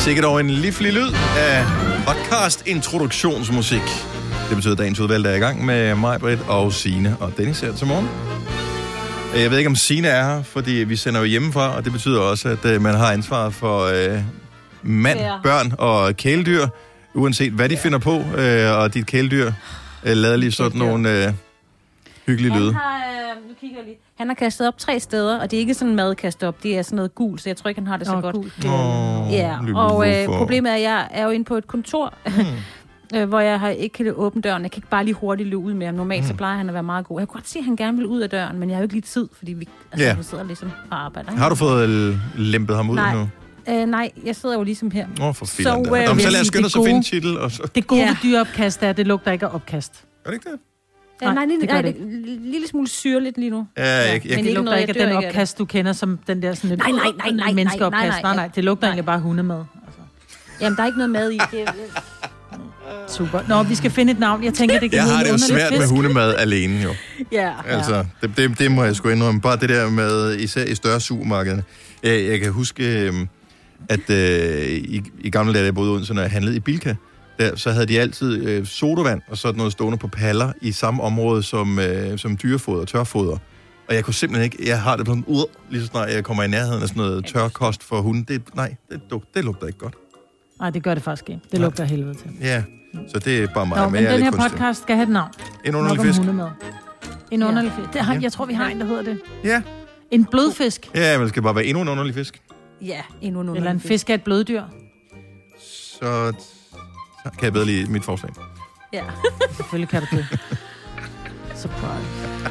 Sikkert dog en livlig lyd af podcast-introduktionsmusik. Det betyder, at dagens udvalgte er i gang med mig, Britt og Signe og Dennis her til morgen. Jeg ved ikke, om Signe er her, fordi vi sender jo hjemmefra, og det betyder også, at man har ansvar for mand, børn og kæledyr, uanset hvad de finder på, og dit kæledyr lader lige sådan nogle hyggelige lyde. Nu kigger jeg lige. Han har kastet op 3 steder, og det er ikke sådan madkast op, det er sådan noget gult, så jeg tror ikke, han har det så godt. Ja, og problemet er, at jeg er jo inde på et kontor, hvor jeg ikke kan åbne døren. Jeg kan ikke bare lige hurtigt løbe ud med ham. Normalt så plejer han at være meget god. Jeg kunne godt se, at han gerne vil ud af døren, men jeg har jo ikke lige tid, fordi vi sidder ligesom og arbejder. Ikke? Har du fået lempet ham ud nu? Nej, jeg sidder jo ligesom her. For filen. Så lad os skynde os at finde titel. Og så. Det gode ved dyreopkast er, at det lugter ikke af opkast. Er det ikke det? Nej, det er en lille smule syrligt lige nu. Men det lugter ikke af den opkast, du kender som den der sådan nej, menneskeopkast. Nej, det lugter egentlig bare hundemad. Altså. Jamen, der er ikke noget mad i. Super. Nå, vi skal finde et navn. Jeg tænker, det kan jeg har det jo svært med hundemad alene, jo. Ja. Altså, det må jeg sgu indrømme. Bare det der med, især i større supermarkeder. Jeg kan huske, at i gamle dage, da jeg boede uden, så når jeg handlede i Bilka, der, så havde de altid sodavand og sådan noget stående på paller i samme område som dyrefoder, tørfoder. Og jeg kunne simpelthen ikke, jeg har det på en lige så snart jeg kommer i nærheden af sådan noget tørkost for hunde. Det lugter ikke godt. Nej, det gør det faktisk ikke. Det lugter helvede til. Ja, så det er bare mig. Nå, men den her podcast skal have et navn. En underlig fisk. En underlig fisk. Jeg tror, vi har en, der hedder det. Ja. En blødfisk. Ja, men det skal bare være endnu en underlig fisk. Ja, endnu en underlig Eller en fisk af et bløddyr. Så kan jeg bedre lide mit forslag. Ja. Selvfølgelig kan du det. Surprise.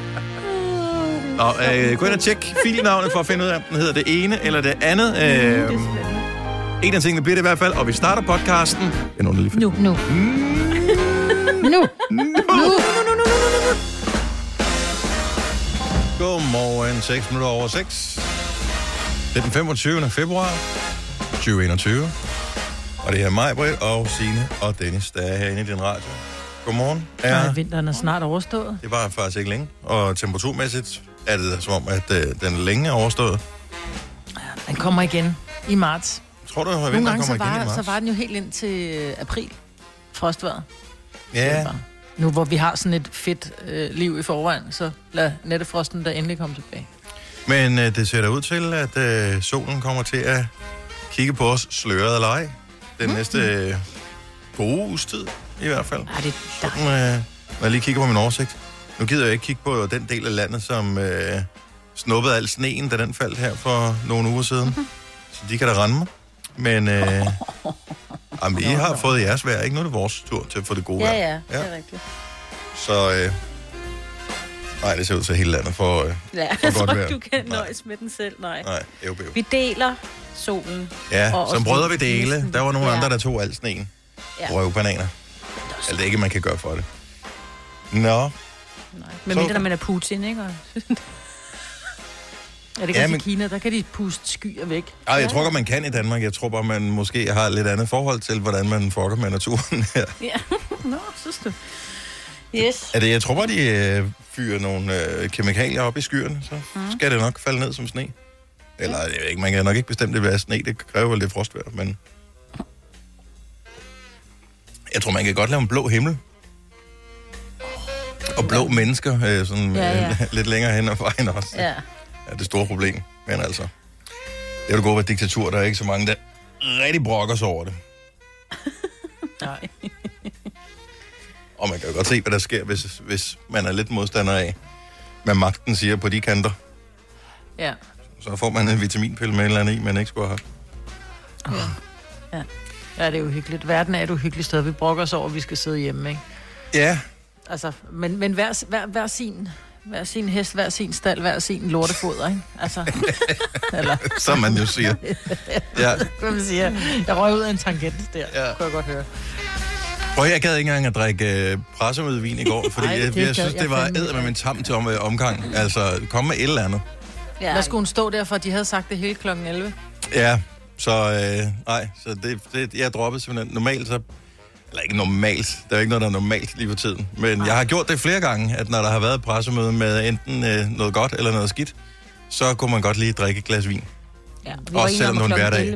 Gå ind og tjek filnavnet for at finde ud af, om den hedder det ene eller det andet. En af tingene bliver det i hvert fald, og vi starter podcasten. En underlig fisk. Nu. Godmorgen, 6 minutter over 6. Det er den 25. februar 2021. Og det er mig, Britt, og Signe og Dennis, der er herinde i din radio. Godmorgen. Vinteren er snart overstået. Det var faktisk ikke længe. Og temperaturmæssigt er det som om, at den længe er overstået. Den kommer igen i marts. Tror du, at nogle gange kommer igen i marts? Så var den jo helt ind til april. Frostvejret. Ja. Nu hvor vi har sådan et fedt liv i forvejen, så lad nattefrosten der endelig komme tilbage. Men det ser da ud til, at solen kommer til at kigge på os sløret eller ej. Den næste gode uges tid, i hvert fald. Ja, det er sådan, når jeg lige kigger på min oversigt. Nu gider jeg ikke kigge på den del af landet, som snuppede al sneen, da den faldt her for nogle uger siden. Så de kan da rende mig. Men jamen, I har fået jeres vejr, ikke? Nu er det vores tur til at få det gode vejr. Ja, det er rigtigt. Så nej, det ser ud til hele landet for jeg tror ikke, du kan nøjes med den selv. Nej, vi deler solen. Ja, som brødre vi dele. Der var nogle andre, der tog al sneen. Røvbananer. Alt det ikke, man kan gøre for det. Nå. Nej. Men mindre, når man er Putin, ikke? Ja, det kan i Kina, der kan de puste skyer væk. Ej, jeg tror godt, man kan i Danmark. Jeg tror bare, man måske har lidt andet forhold til, hvordan man fucker med naturen her. Ja, synes du. Yes. Jeg tror bare, de fyrer nogle kemikalier op i skyerne, så skal det nok falde ned som sne. Eller, jeg ved ikke, man kan nok ikke bestemme det ved sne, det kræver vel det frostvejr, men jeg tror, man kan godt lave en blå himmel. Og blå mennesker, sådan lidt længere hen ad vejen også. Ja. Ja, det store problem, men altså. Det er jo gode ved diktatur, der er ikke så mange, der rigtig brokker sig over det. Nej. Og man kan jo godt se, hvad der sker, hvis man er lidt modstander af, hvad magten siger på de kanter. Ja. Så får man en vitaminpille med et eller andet i, man ikke skulle have haft. Ja, det er jo hyggeligt. Verden er et uhyggeligt sted. Vi brokker os over, at vi skal sidde hjemme, ikke? Ja. Altså, men hver sin hest, hver sin stald, hver sin lortefoder, ikke? Altså, eller... Som man jo siger. Ja. Jeg røg ud af en tangent der, kunne jeg godt høre. Prøv, jeg gad ikke engang at drikke pressemødevin i går, fordi jeg synes, det var æd med min tam til omgang. Altså, kom med et eller andet. Ja. Hvad skulle hun stå der for, de havde sagt det hele klokken 11? Ja, så jeg droppede simpelthen normalt, så... Eller ikke normalt. Der er ikke noget, der er normalt lige for tiden. Men jeg har gjort det flere gange, at når der har været pressemøde med enten noget godt eller noget skidt, så kunne man godt lige drikke et glas vin. Ja, også selvom det er en hverdag.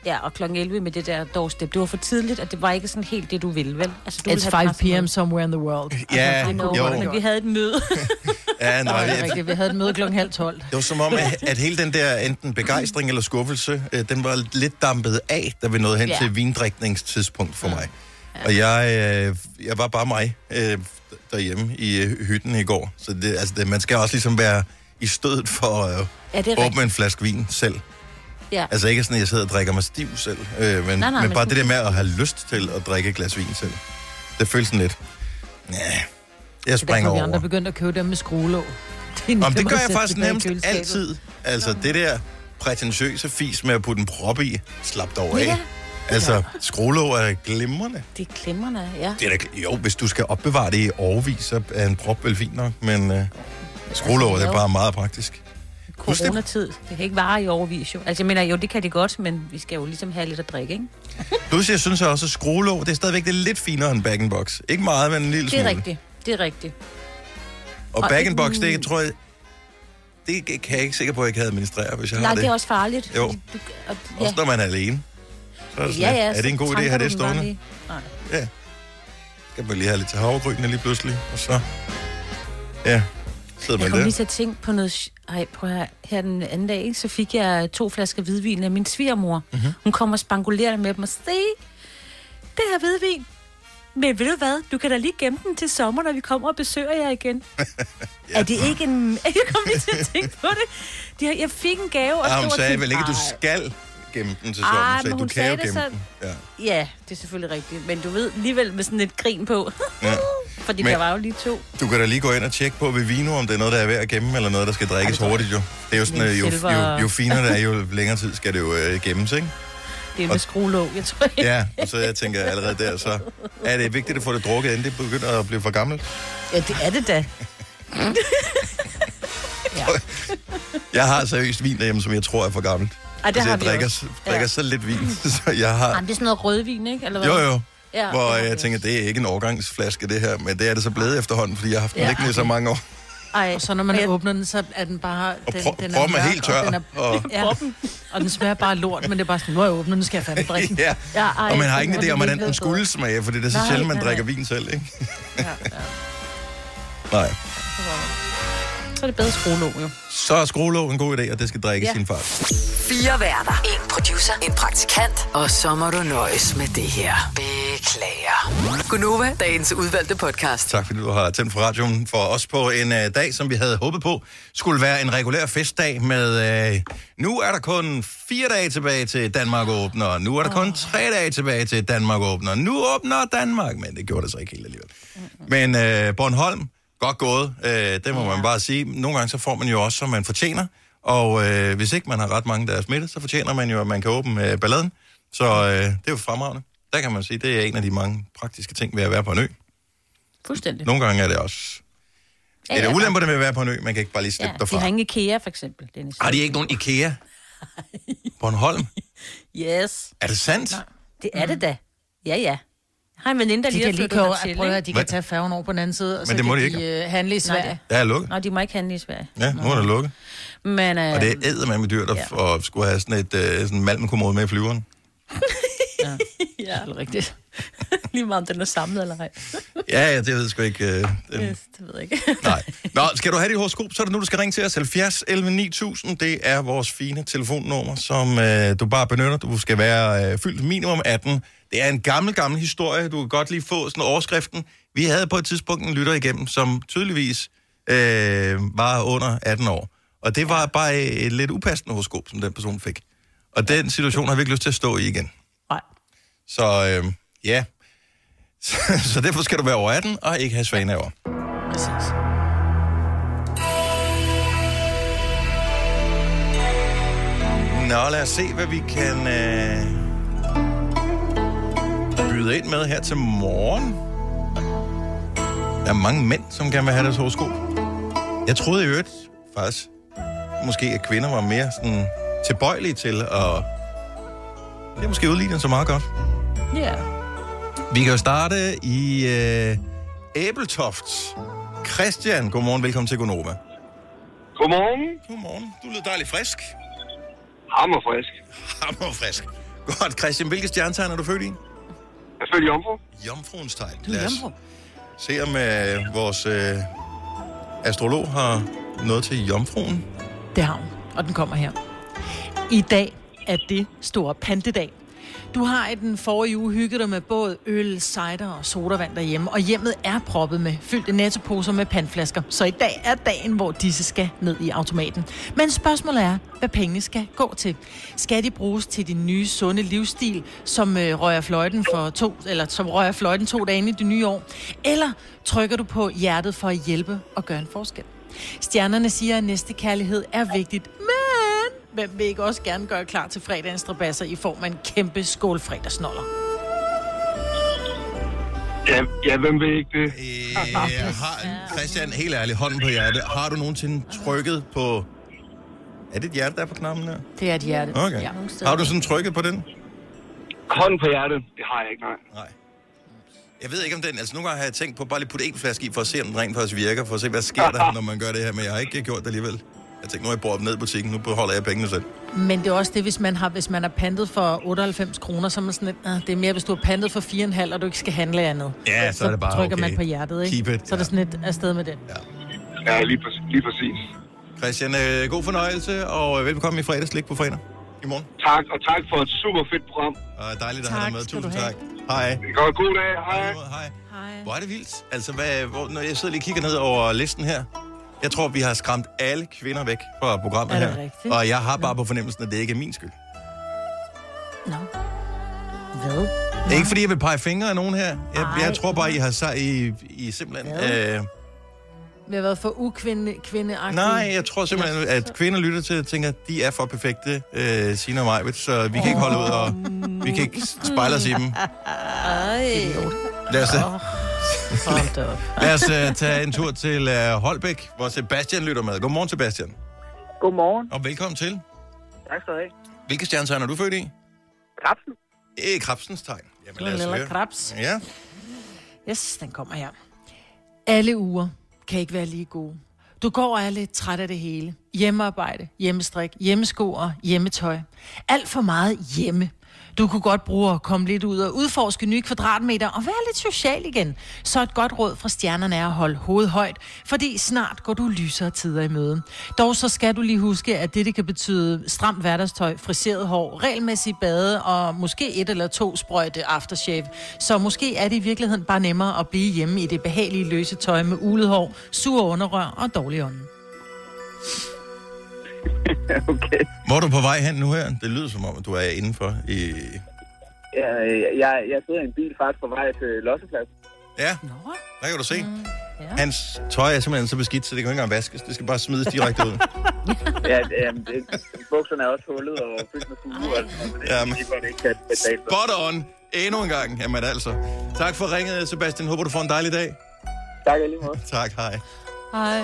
Ja, og klokken 11 med det der doorstep. Det var for tidligt, og det var ikke sådan helt det, du ville, vel? Altså, du It's 5 p.m. somewhere in the world. Ja, jo. Men vi havde et møde. Ja, nej, det er rigtigt. Vi havde et møde klokken 11:30. Det var som om, at hele den der enten begejstring eller skuffelse, den var lidt dampet af, da vi nåede hen til vindrikningstidspunkt for mig. Ja. Og jeg var bare mig derhjemme i hytten i går. Så man skal også ligesom være i stødet for at åbne en flaske vin selv. Ja. Altså ikke sådan, at jeg sidder og drikker mig stiv selv, men bare det der med at have lyst til at drikke et glas vin selv. Det føles sådan lidt... Ja, jeg springer over. Vi andre begyndte at købe dem med skruelåg. Det gør jeg faktisk nærmest altid. Altså det der prætentiøse fis med at putte en prop i, slap dig over af. Altså, skruelåg er glimrende. Det er glimrende, ja. Det er jo, hvis du skal opbevare det i årevis, så er en prop vel fint nok, men skruelåg er bare meget praktisk. Coronatid. Det kan ikke vare i overvis, jo. Altså, jeg mener, jo, det kan det godt, men vi skal jo ligesom have lidt at drikke, ikke? Plus, jeg synes også, at skruelåg, det er stadigvæk det er lidt finere end bag-in-box. Ikke meget, men en lille smule. Det er rigtigt. Og bag-in-box, det tror jeg... Det kan jeg ikke sikker på, at jeg kan administrere, hvis jeg har det. Nej, det er også farligt. Jo. Også når man er alene. Så er det sådan, er det en god idé at have det stående? Nej. Ja. Skal man lige have lidt til havregrynene lige pludselig, og så... Ja. Jeg kom lige til at tænke på noget... prøv her den anden dag, så fik jeg 2 flasker hvidvin af min svigermor. Mm-hmm. Hun kommer spangulerende med dem og siger, det her hvidvin. Men ved du hvad? Du kan da lige gemme den til sommer, når vi kommer og besøger jer igen. Er det ikke en... Jeg kom lige til at tænke på det. Jeg fik en gave, og hun sagde vel ikke, at du skal gemme den til sommer. Men hun sagde det så... Ja, det er selvfølgelig rigtigt. Men du ved, alligevel med sådan et grin på. Ja. Fordi der var jo lige 2. Du kan da lige gå ind og tjekke på ved Vino, om det er noget, der er værd at gemme, eller noget, der skal drikkes hurtigt, jo. Det er jo sådan, jo finere det er, jo længere tid skal det jo gemmes, ikke? Det er med skruelåg, jeg tror. Ja, og så jeg tænker allerede der, så er det vigtigt at få det drukket, inden det begynder at blive for gammelt. Ja, det er det da. Ja. Jeg har seriøst vin derhjemme, som jeg tror er for gammelt. Det har jeg drikker så lidt vin, så jeg har... Det er sådan noget rødvin, ikke? Eller hvad? Jo. Ja, hvor jeg tænker, det er ikke en årgangsflaske, det her, men det er det så blevet efterhånden, fordi jeg har haft den liggende i så mange år. Ej, og så når man åbner den, så er den bare... Den er helt tør. Og den smager bare lort, men det er bare sådan, nu er jeg åbnet, nu skal jeg fandme drikke den. Og man har ingen idé om, hvordan den skulle smage, fordi det er så sjældent, man drikker vin selv, ikke? Nej. Så er det bedre skruelåg, jo. Så er skruelåg en god idé, og det skal drikkes sin fart. 4 værter, 1 producer, en praktikant, og så må du nøjes med det her. Beklager. Gunova, dagens udvalgte podcast. Tak fordi du har tændt for radioen for os på en dag, som vi havde håbet på, skulle være en regulær festdag med... nu er der kun 4 dage tilbage til Danmark åbner, nu er der kun 3 dage tilbage til Danmark åbner, nu åbner Danmark, men det gjorde det så ikke helt alligevel. Men Bornholm, godt gået, det må man bare sige. Nogle gange så får man jo også, som man fortjener, og hvis ikke man har ret mange, der er smittet, så fortjener man jo, at man kan åbne balladen. Så det er jo fremragende. Der kan man sige, det er en af de mange praktiske ting ved at være på en ø. Fuldstændig. Nogle gange er det også... Ja, det er ulemper, det med at være på en ø. Man kan ikke bare lige slippe derfra. De har ingen IKEA, for eksempel. Har de ikke nogen IKEA? Bornholm? Yes. Er det sandt? Nej, det er det da. Ja. Jeg har en veninde, der lige har flyttet hertil. Prøv at de kan tage færgen over på den anden side, og så kan de handle i Sverige. Det er lukket. Nej, de må ikke handle i Sverige. Ja, nu er det lukket. Men, og det er eddermame dyrt at skulle have sådan et sådan malmenkommode med i flyveren. Ja, det er rigtigt. Lige meget om den er samlet eller ej. Ja, det ved jeg sgu ikke. Det ved jeg ikke. Nej. Nå, skal du have dit horoskop, så er det nu, du skal ringe til os. 70 11 9000, det er vores fine telefonnummer, som du bare benytter. Du skal være fyldt minimum 18. Det er en gammel historie. Du kan godt lige få sådan overskriften. Vi havde på et tidspunkt en lytter igennem, som tydeligvis var under 18 år. Og det var bare et lidt upassende horoskop, som den person fik. Og den situation har vi ikke lyst til at stå i igen. Nej. Så ja. Så derfor skal du være over 18 og ikke have svaneaver. Præcis. Nå, lad os se, hvad vi kan byde ind med her til morgen. Der er mange mænd, som gerne vil have deres horoskop. Jeg troede i øvrigt faktisk, måske at kvinder var mere sådan tilbøjelige til at... Det er måske udlignet så meget godt. Ja. Yeah. Vi kan jo starte i Æbeltoft. Christian, godmorgen, velkommen til Gonova. Godmorgen. Godmorgen. Du lyder dejligt frisk. Hammerfrisk. Hammerfrisk. Godt, Christian. Hvilke stjernetegn er du født i? Jeg er født i Jomfru. Jomfruens tegn. Lad os se, om vores astrolog har noget til Jomfruen. Det har hun, og den kommer her. I dag er det store pantedag. Du har i den forrige uge hygget dig med både øl, cider og sodavand derhjemme, og hjemmet er proppet med fyldte nettoposer med pandflasker. Så i dag er dagen, hvor disse skal ned i automaten. Men spørgsmålet er, hvad pengene skal gå til. Skal de bruges til din nye, sunde livsstil, som rører fløjten 2 dage ind i det nye år? Eller trykker du på hjertet for at hjælpe og gøre en forskel? Stjernerne siger, at næstekærlighed er vigtigt, men hvem vil ikke også gerne gøre klar til fredagens strabasser i form af en kæmpe skål fredagsnoller? Ja, hvem vil ikke det? Christian, helt ærligt, hånden på hjertet. Har du nogensinde trykket på... Er det et hjerte, der er på knappen der? Det er et hjerte. Okay. Ja. Har du sådan trykket på den? Hånden på hjertet, det har jeg ikke, nej. Jeg ved ikke om den... Altså, nogle gange har jeg tænkt på bare lige putte en flaske i, for at se, om den rent faktisk virker, for at se, hvad sker der, når man gør det her. Men jeg har ikke gjort det alligevel. Jeg tænkte, nu har jeg brugt ned i butikken, nu beholder jeg pengene selv. Men det er også det, hvis man har pantet for 98 kroner, så er man sådan lidt, det er mere, hvis du har pantet for 4,5, og du ikke skal handle andet. Ja, så er det bare trykker man på hjertet, ikke? Keep it. Så er der sådan et afsted med den. Ja, lige præcis. Christian, god fornøjelse, og velkommen i fredagslik på fredag i morgen. Tak, og tak for et super fedt program. Og dejligt at have dig med. Tusind tak. Hej. God dag. Hej. Hvor er det vildt. Altså, når jeg sidder lige og kigger ned over listen her, jeg tror, vi har skræmt alle kvinder væk fra programmet her. Rigtigt? Og jeg har bare på fornemmelsen, at det ikke er min skyld. Nå. Hvad? Ikke fordi jeg vil pege fingre af nogen her. Jeg tror bare, I har I simpelthen... Vi har været for ukvindeagtige. Nej, jeg tror simpelthen, at kvinder lytter til og tænker, at de er for perfekte, Signe og Majbet, så vi kan ikke holde ud, og vi kan ikke spejle os i dem. Lad os tage en tur til Holbæk, hvor Sebastian lytter med. Godmorgen, Sebastian. Godmorgen. Og velkommen til. Tak skal du have. Hvilke stjernetegn er du født i? Krabsen. Krabsens tegn. Jamen, lad os høre. Krabs. Ja. Yes, den kommer her. Alle uger kan ikke være lige gode. Du går og er lidt træt af det hele. Hjemmearbejde, hjemmestrik, hjemmesko og hjemmetøj. Alt for meget hjemme. Du kunne godt bruge at komme lidt ud og udforske nye kvadratmeter og være lidt social igen. Så et godt råd fra stjernerne er at holde hovedet højt, fordi snart går du lysere tider i møde. Dog så skal du lige huske, at det kan betyde stramt hverdagstøj, friseret hår, regelmæssigt bade og måske 1 eller 2 sprøjte aftershave. Så måske er det i virkeligheden bare nemmere at blive hjemme i det behagelige løse tøj med ulet hår, sur underrør og dårlig ånden. Okay. Hvor er du på vej hen nu her? Det lyder som om, at du er indenfor i... Ja, jeg sidder i en bil faktisk på vej til lossepladsen. Ja, der kan du se. Hans tøj er simpelthen så beskidt, så det kan ikke engang vaskes. Det skal bare smides direkte ud. Bukserne er også hullet og fyldt med fuge. Spot on. Endnu en gang. Jamen altså. Tak for ringet, Sebastian. Håber, du får en dejlig dag. Tak lige måde. Tak, hej. Hej.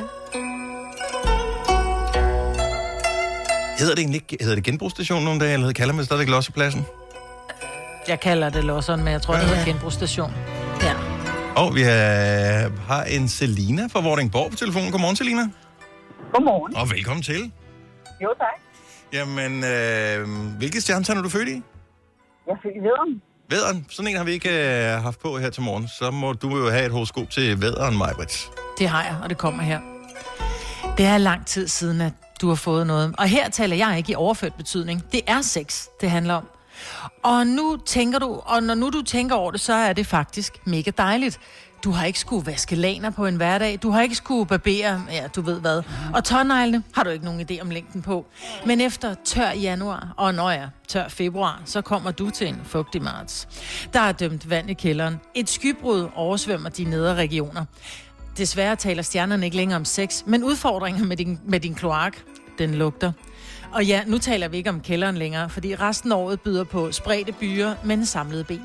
Hedder det genbrugsstation nogle dage, eller kalder man det stadigvæk lossepladsen? Jeg kalder det losseren, men jeg tror, det hedder genbrugsstation. Ja. Og vi har en Selina fra Vordingborg på telefonen. Godmorgen, Selina. Godmorgen. Og velkommen til. Jo, tak. Jamen, hvilket stjernetegn er du født i? Jeg er født i Vædderen. Vædderen? Sådan en har vi ikke haft på her til morgen. Så må du jo have et horoskop til Vædderen, Majbrit. Det har jeg, og det kommer her. Det er lang tid siden, at du har fået noget. Og her taler jeg ikke i overført betydning. Det er sex, det handler om. Og når nu du tænker over det, så er det faktisk mega dejligt. Du har ikke skulle vaske laner på en hverdag. Du har ikke skulle barbere, ja, du ved hvad. Og tåneglene har du ikke nogen idé om længden på. Men efter tør januar, og tør februar, så kommer du til en fugtig marts. Der er dømt vand i kælderen. Et skybrud oversvømmer de nedre regioner. Desværre taler stjernerne ikke længere om sex, men udfordringer med din kloak, den lugter. Og ja, nu taler vi ikke om kælderen længere, fordi resten af året byder på spredte byer, men samlede ben.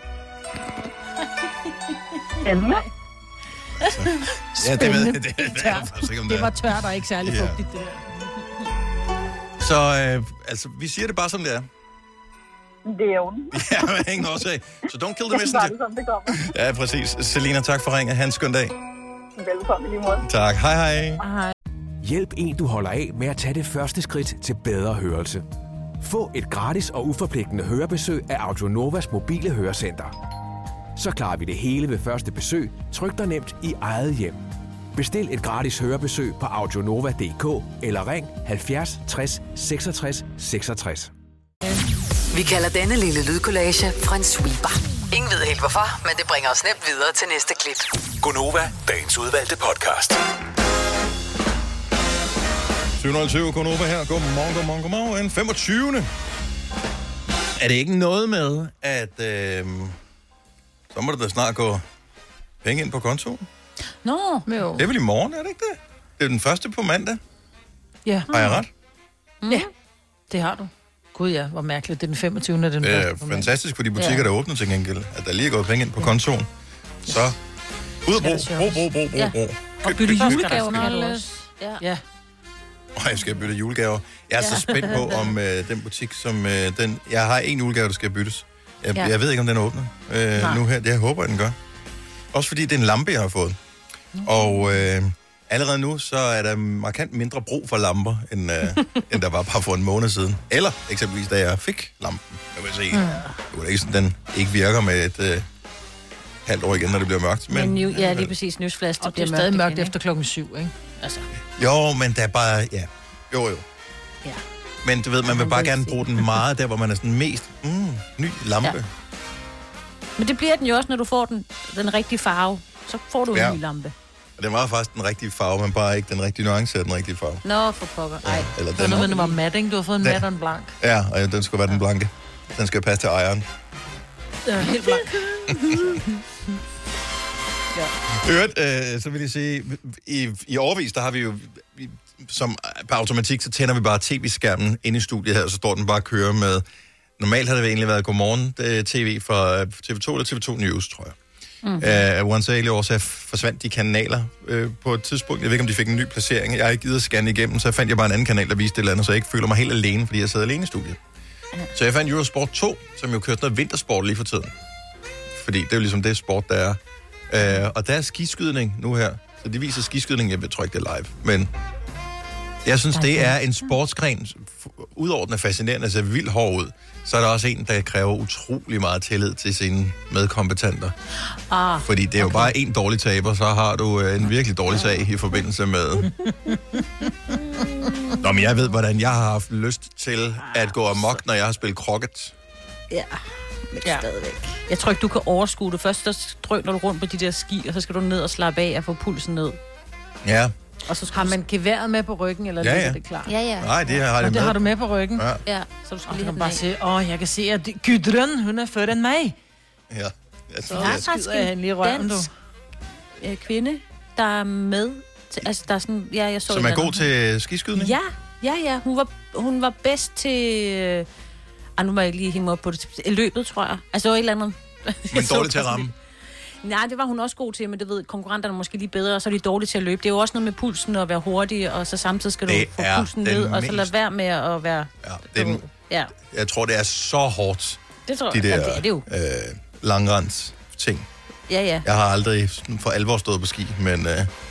Spændende. Ja, det ved jeg. Det var tørt og ikke særlig fugtigt, det Så der. vi siger det bare som det er. Det er jo. Ja, men ingen årsag. Så don't kill the messenger. Det kommer. Ja, præcis. Selina, tak for ringet. Ha' en skøn dag. Velkommen lige måde. Tak. Hej, hej. Hej. Hjælp en, du holder af med at tage det første skridt til bedre hørelse. Få et gratis og uforpligtende hørebesøg af Audionovas mobile hørecenter. Så klarer vi det hele ved første besøg, trygt og nemt i eget hjem. Bestil et gratis hørebesøg på audionova.dk eller ring 70 60 66 66. Vi kalder denne lille lydkollage en sweeper. Ingen ved helt hvorfor, men det bringer os nemt videre til næste klip. Gonova, dagens udvalgte podcast. 720 Gonova her. Godmorgen. 25. Er det ikke noget med, at så må der da snart gå penge ind på kontoen? Nå, jo. Det er vel i morgen, er det ikke det? Det er den første på mandag. Ja. Har jeg ret? Ja, det har du. Gud ja, hvor mærkeligt. Det er den 25. Den første på mandag. Fantastisk for de butikker, der åbner til gengæld. At der lige er gået penge ind på kontoen. Så ud og brug. Og bytte julegaver kan du også. Ja. Jeg skal bytte julegaver. Jeg er så spændt på, om den butik, som den... Jeg har en julegave, der skal byttes. Jeg ved ikke, om den åbner nu her. Jeg håber, den gør. Også fordi det er en lampe, jeg har fået. Og allerede nu, så er der markant mindre brug for lamper, end der var bare for en måned siden. Eller eksempelvis, da jeg fik lampen. Jeg vil se, det var ikke sådan, den ikke virker med et halvt år igen, når det bliver mørkt. Men lige præcis, newsflash, det bliver stadig mørkt efter 7:00, ikke? Altså. Jo, men der er bare... Ja. Jo. Ja. Men du ved, man vil bare gerne bruge den meget der, hvor man er sådan mest... ny lampe. Ja. Men det bliver den jo også, når du får den rigtige farve. Så får du en ny lampe. Og det var faktisk den rigtige farve, men bare ikke den rigtige nuance af den rigtige farve. Nå, for pokker. Ej. Eller den noget, den var mat, ikke? Du har fået en mat og en blank. Ja, og den skulle være den blanke. Den skal passe til ejeren. Ja, helt blank. Så vil jeg sige, i årevis, der har vi jo, som på automatik, så tænder vi bare tv-skærmen inde i studiet her, og så står den bare og kører med, normalt har det egentlig været Godmorgen TV fra TV2 eller TV2 News, tror jeg. Af uansagelige årsager forsvandt de kanaler på et tidspunkt. Jeg ved ikke, om de fik en ny placering. Jeg har ikke givet at scanne igennem, så fandt jeg bare en anden kanal, der viste det eller andet, så jeg ikke føler mig helt alene, fordi jeg sidder alene i studiet. Så jeg fandt Eurosport 2, som jo kørte noget vintersport lige for tiden. Fordi det er jo ligesom det sport, der er. Og der er skiskydning nu her. Så de viser skiskydning. Jeg tror ikke, det er live. Men jeg synes, det er en sportsgren. Udover den er fascinerende, altså vildt hård ud, så er der også en, der kræver utrolig meget tillid til sine medkompetenter. Fordi det er jo bare en dårlig taber, så har du en virkelig dårlig sag i forbindelse med... Nå, men jeg ved, hvordan jeg har haft lyst til at gå amok, når jeg har spillet croquet. Ja, men stadigvæk. Jeg tror ikke, du kan overskue det. Først så drøner du rundt på de der ski, og så skal du ned og slappe af og få pulsen ned. Ja. Og så har man geværet med på ryggen, eller er det klart? Ja. Nej, det har jeg med. Det har du med på ryggen? Ja, så du skal lige have bare se, jeg kan se, at Gudrun, hun er før end mig. Ja. Så jeg faktisk en dansk kvinde, der er med. Altså, der er sådan... Ja, jeg så som er god til skiskydning? Ja. Hun var bedst til... nu må jeg lige hænge op på det. Løbet, tror jeg. Altså, det var et eller andet... Men dårligt til at ramme? Nej, det var hun også god til, men det ved konkurrenterne måske lige bedre, og så er de dårlige til at løbe. Det er jo også noget med pulsen og være hurtig, og så samtidig skal du få pulsen ned, og så lade være med at være... Ja, jeg tror, det er så hårdt, det tror de der det er det jo. langrens ting. Ja. Jeg har aldrig for alvor stået på ski, men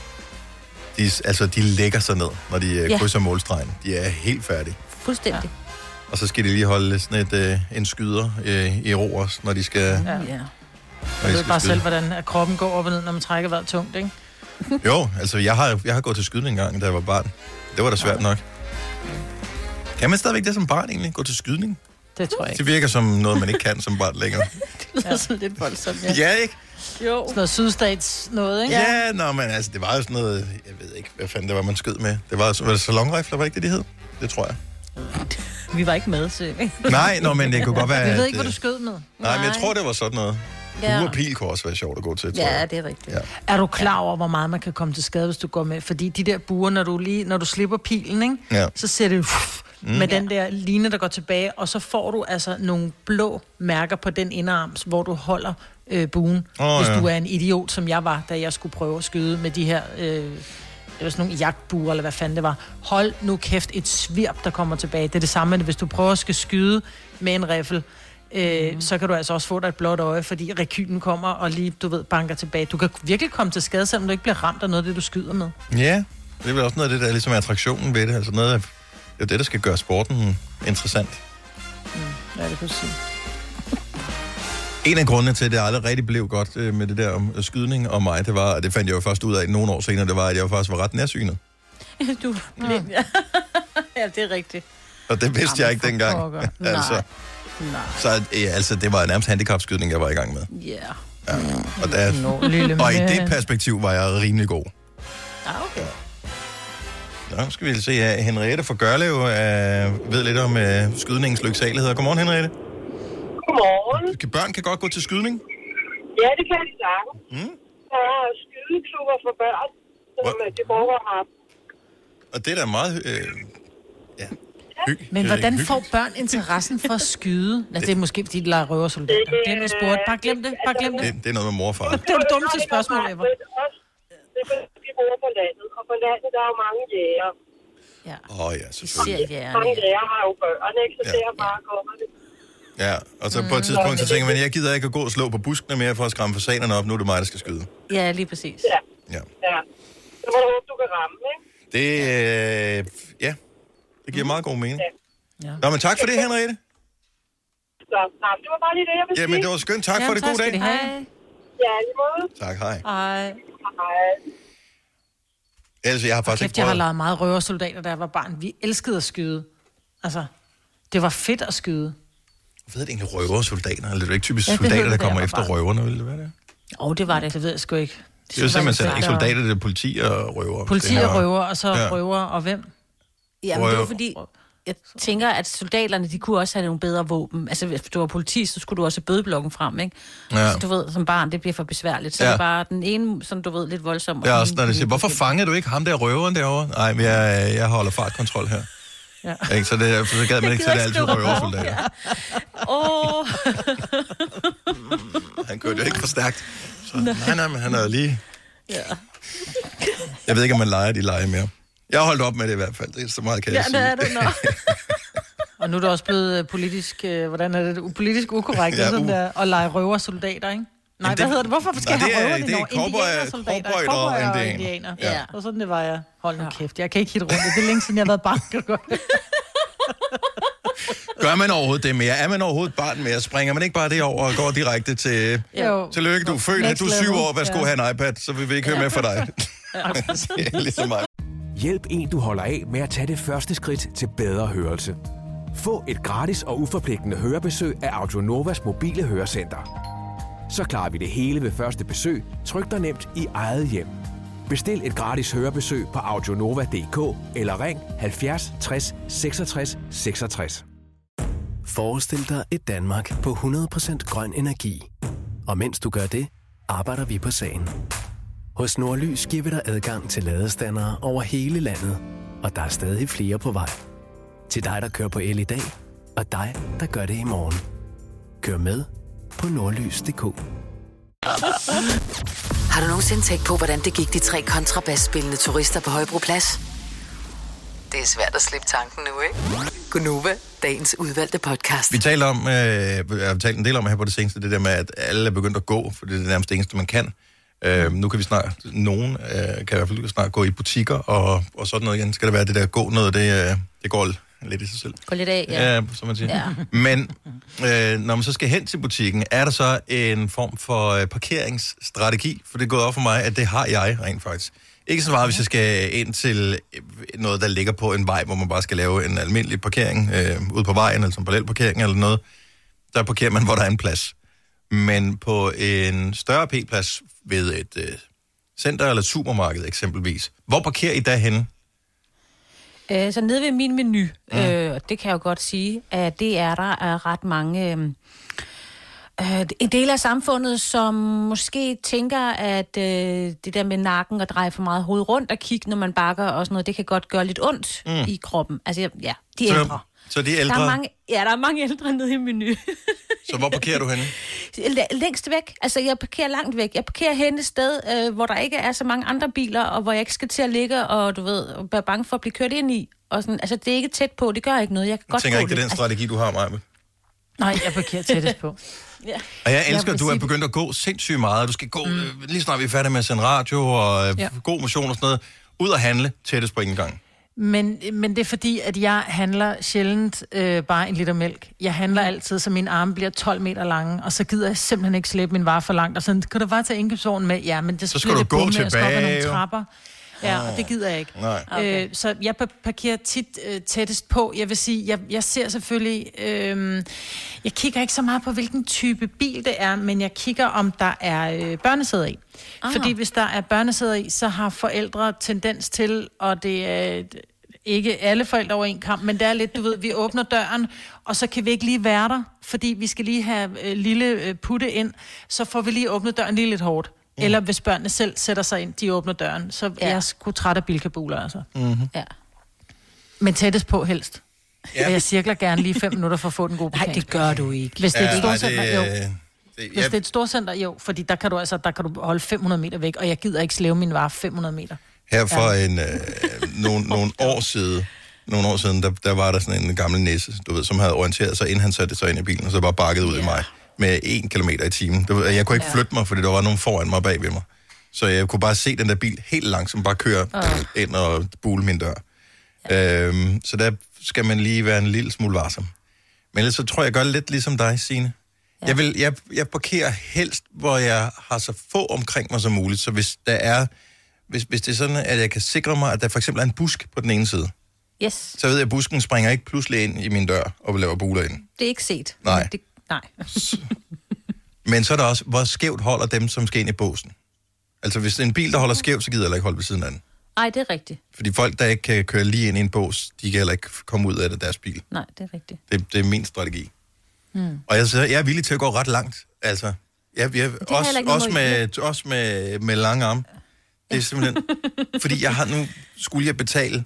de lægger sig ned, når de krydser målstregen. De er helt færdige. Fuldstændig. Ja. Og så skal de lige holde sådan en skyder i ro også, når de skal... Ja. Jeg ved bare selv, hvordan kroppen går op og ned, når man trækker vejret tungt, ikke? Jo, altså jeg har gået til skydning engang, da jeg var barn. Det var da svært nok. Kan man stadigvæk det som barn egentlig? Gå til skydning? Det tror jeg ikke. Det virker som noget, man ikke kan som barn længere. Det lyder sådan lidt voldsomt, ja. Ja, ikke? Jo. Sådan noget sydstats noget, ikke? Ja, men altså, det var jo sådan noget... Jeg ved ikke, hvad fanden det var, man skød med. Var det salonrifler, var ikke det, de hed? Det tror jeg. Vi var ikke med til. Nej, men det kunne godt være... Jeg ved ikke, hvad du skød med. Nej, men jeg tror, det var sådan noget. Bue og pil kunne også være sjovt at gå til, tror jeg. Ja, det er rigtigt. Ja. Er du klar over, hvor meget man kan komme til skade, hvis du går med? Fordi de der buer, når du slipper pilen, ikke? Ja. Så ser det med den der line, der går tilbage, og så får du altså nogle blå mærker på den inderarm, hvor du holder buen. Hvis du er en idiot, som jeg var, da jeg skulle prøve at skyde med de her... det var sådan nogle jagtbuer, eller hvad fanden det var. Hold nu kæft, et svirp, der kommer tilbage. Det er det samme, hvis du prøver at skal skyde med en riffel, så kan du altså også få dig et blåt øje, fordi rekylen kommer og lige, du ved, banker tilbage. Du kan virkelig komme til skade, selvom du ikke bliver ramt af noget af det, du skyder med. Ja, det er vel også noget af det, der er ligesom attraktionen ved det. Altså noget af, det er det, der skal gøre sporten interessant. Ja, det kan du sige. En af grundene til, at det aldrig rigtig blev godt med det der om skydning og mig, det var, og det fandt jeg jo først ud af nogle år senere, det var, at jeg faktisk var ret nærsynet. Du blind, ja. Ja, det er rigtigt. Og det vidste jeg ikke dengang. Altså, altså, det var nærmest handicapskydning, jeg var i gang med. Yeah. Ja. Og i det perspektiv var jeg rimelig god. Okay. Nå, skal vi se her. Henriette fra Gørlev ved lidt om skydningens lyksaligheder. Godmorgen, Henriette. Godmorgen. Børn kan godt gå til skydning? Ja, det kan de sagtens. Der er skydeklubber for børn, som de borgere har. Og det er da meget... Men hvordan får børn interessen for at skyde? Altså, det er måske, fordi de leger røversoldater. Glem det sport. Bare glem det. Det er noget med mor og far. Det er det dummeste spørgsmål ever. Det er fordi, de bor på landet. Og på landet, der er jo mange jæger. Ja. Ja, selvfølgelig. Mange jæger har jo børn, ikke? Så der bare kommer det. Ja, og så på et tidspunkt, så tænker man, jeg gider ikke at gå og slå på buskene mere for at skræmme fasanerne op. Nu er det mig, der skal skyde. Ja, lige præcis. Ja. Så må du håbe, du kan ramme, ikke? Det, det giver meget god mening. Ja. Nå, men tak for det, Henriette. Så, det var bare lige det, jeg ville sige. Jamen, det var skønt. Tak for det. God dag. Hej. Ja, lige måde. Tak, hej. Hej. Ellers, jeg har faktisk ikke jeg har leget meget røversoldater, da jeg var barn. Vi elskede at skyde. Altså, det var fedt at skyde. Jeg ved det egentlig, røversoldater? Eller det er ikke typisk soldater, der kommer efter røverne, vil det være det? Det var det. Det ved jeg sgu ikke. Det er jo simpelthen ikke soldater, det er politi og røver. Politi og røver, og så røver, og hvem? Jamen, det var fordi... Jeg tænker, at soldaterne, de kunne også have nogle bedre våben. Altså, hvis du var politi, så skulle du også have bødeblokken frem, ikke? Ja. Så du ved, som barn, det bliver for besværligt. Så det er bare den ene, som du ved, lidt voldsom. Ja, også når det siger, hvorfor fanger du ikke ham der røveren derovre? Nej, men jeg holder fartkontrol her. Ja. Ikke? Så gad man ikke, så det er altid røversoldater. Han kørte jo ikke for stærkt. Så, nej, men han er lige... Ja. Jeg ved ikke, om man leger de leger mere. Jeg har holdt op med det i hvert fald. Det er så meget, kan jeg sige. Ja, det er det nok. Og nu er det også blevet politisk, hvordan er det? Politisk ukorrekt, sådan der, at lege røversoldater, ikke? Nej, hvad hedder det? Hvorfor skal jeg have røverne i indianersoldater? Cowboy og indianer. Ja. Og sådan det var jeg. Hold nu kæft, jeg kan ikke hitte rundt. Det er længe siden, jeg har været barn. Gør man overhovedet det mere? Er man overhovedet barn mere? Springer man ikke bare det over og går direkte til... Tillykke, du er født, at du er 7 år. Værsgo, have en iPad, så vil vi ikke høre med for dig. Ligesom mig. Hjælp en, du holder af med at tage det første skridt til bedre hørelse. Få et gratis og uforpligtende hørebesøg af Audionovas mobile hørecenter. Så klarer vi det hele ved første besøg, tryk dig nemt i eget hjem. Bestil et gratis hørebesøg på audionova.dk eller ring 70 60 66 66. Forestil dig et Danmark på 100% grøn energi. Og mens du gør det, arbejder vi på sagen. Hos Nordlys giver vi dig adgang til ladestandere over hele landet, og der er stadig flere på vej. Til dig, der kører på el i dag, og dig, der gør det i morgen. Kør med på nordlys.dk. Har du nogensinde tænkt på, hvordan det gik de 3 kontrabasspillende turister på Højbroplads? Det er svært at slippe tanken nu, ikke? Gunova, dagens udvalgte podcast. Vi taler om, jeg har talt en del om her på det seneste, det der med, at alle er begyndt at gå, for det er det nærmest eneste, man kan. Nu kan vi snart, nogen kan i hvert fald snart gå i butikker og sådan noget igen. Skal det være det der gå noget, det går lidt i sig selv. Gå lidt af, ja. Ja, som man siger. Ja. Men når man så skal hen til butikken, er der så en form for parkeringsstrategi? For det er gået op for mig, at det har jeg rent faktisk. Ikke så meget, hvis jeg skal ind til noget, der ligger på en vej, hvor man bare skal lave en almindelig parkering ude på vejen, eller som parallelparkering eller noget. Der parkerer man, hvor der er en plads. Men på en større P-plads ved et center eller supermarked eksempelvis. Hvor parkerer I derhenne? Så nede ved min menu, det kan jeg jo godt sige, at det er der ret mange... en del af samfundet, som måske tænker, at det der med nakken og dreje for meget hoved rundt og kigge, når man bakker og sådan noget, det kan godt gøre lidt ondt i kroppen. Altså, ja, de ældre. Så de ældre? Der er mange ældre nede i menu. Så hvor parkerer du henne? Længst væk. Altså, jeg parkerer langt væk. Jeg parkerer hen et sted, hvor der ikke er så mange andre biler, og hvor jeg ikke skal til at ligge og, du ved, være bange for at blive kørt ind i. Og sådan. Altså, det er ikke tæt på. Det gør ikke noget. Jeg kan godt tænker ikke, det er den strategi, du har, Maja. Nej, jeg parkerer tættest på. Ja. Og jeg elsker, at du er begyndt at gå sindssygt meget. Du skal gå, lige snart vi er færdige med at sende radio og god motion og sådan noget, ud og handle tættest på en gang. Men det er fordi, at jeg handler sjældent bare 1 liter mælk. Jeg handler altid, så mine arme bliver 12 meter lange, og så gider jeg simpelthen ikke slæbe min vare for langt. Og sådan, kan du bare tage indkøbsvognen med? Ja, men det så skal du gå tilbage. Nogle trapper. Ja, og det gider jeg ikke. Okay. Så jeg parkerer tit tættest på. Jeg vil sige, jeg ser selvfølgelig... jeg kigger ikke så meget på, hvilken type bil det er, men jeg kigger, om der er børnesæder i. Fordi hvis der er børnesæder i, så har forældre tendens til, og det er ikke alle forældre over en kamp, men det er lidt, du ved, vi åbner døren, og så kan vi ikke lige være der, fordi vi skal lige have lille putte ind, så får vi lige åbnet døren lige lidt hårdt. Eller hvis børnene selv sætter sig ind, de åbner døren. Så jeg er sgu træt af bilkabuler, altså. Mm-hmm. Ja. Men tættest på helst. Ja. Og jeg cirkler gerne lige 5 minutter for at få den gode parkeringsplads. Nej, det gør du ikke. Hvis det er et storcenter, jo. Hvis det er et storcenter, jo. Fordi der kan du holde 500 meter væk, og jeg gider ikke slæve min vare 500 meter. Her for nogle år siden, der var der sådan en gammel næse, du ved, som havde orienteret sig, inden han satte sig ind i bilen, og så bare bakket ud i mig. Med 1 kilometer i timen. Jeg kunne ikke flytte mig, fordi der var nogen foran mig og bag ved mig. Så jeg kunne bare se den der bil helt langsomt bare køre ind og bule min dør. Så der skal man lige være en lille smule varsom. Men ellers så tror jeg, gør lidt ligesom dig, Signe. Ja. Jeg parkerer helst, hvor jeg har så få omkring mig som muligt. Så hvis det er sådan, at jeg kan sikre mig, at der for eksempel er en busk på den ene side, så ved jeg, at busken springer ikke pludselig ind i min dør og laver buler ind. Det er ikke set. Nej. Nej. Men så er der også, hvor skævt holder dem, som skal ind i båsen. Altså, hvis det er en bil, der holder skævt, så gider jeg ikke holde ved siden af den. Nej, det er rigtigt. Fordi folk, der ikke kan køre lige ind i en bås, de kan heller ikke komme ud af det, deres bil. Nej, det er rigtigt. Det er min strategi. Og jeg er villig til at gå ret langt. Altså, også med lange arme. Det er simpelthen... fordi skulle jeg betale...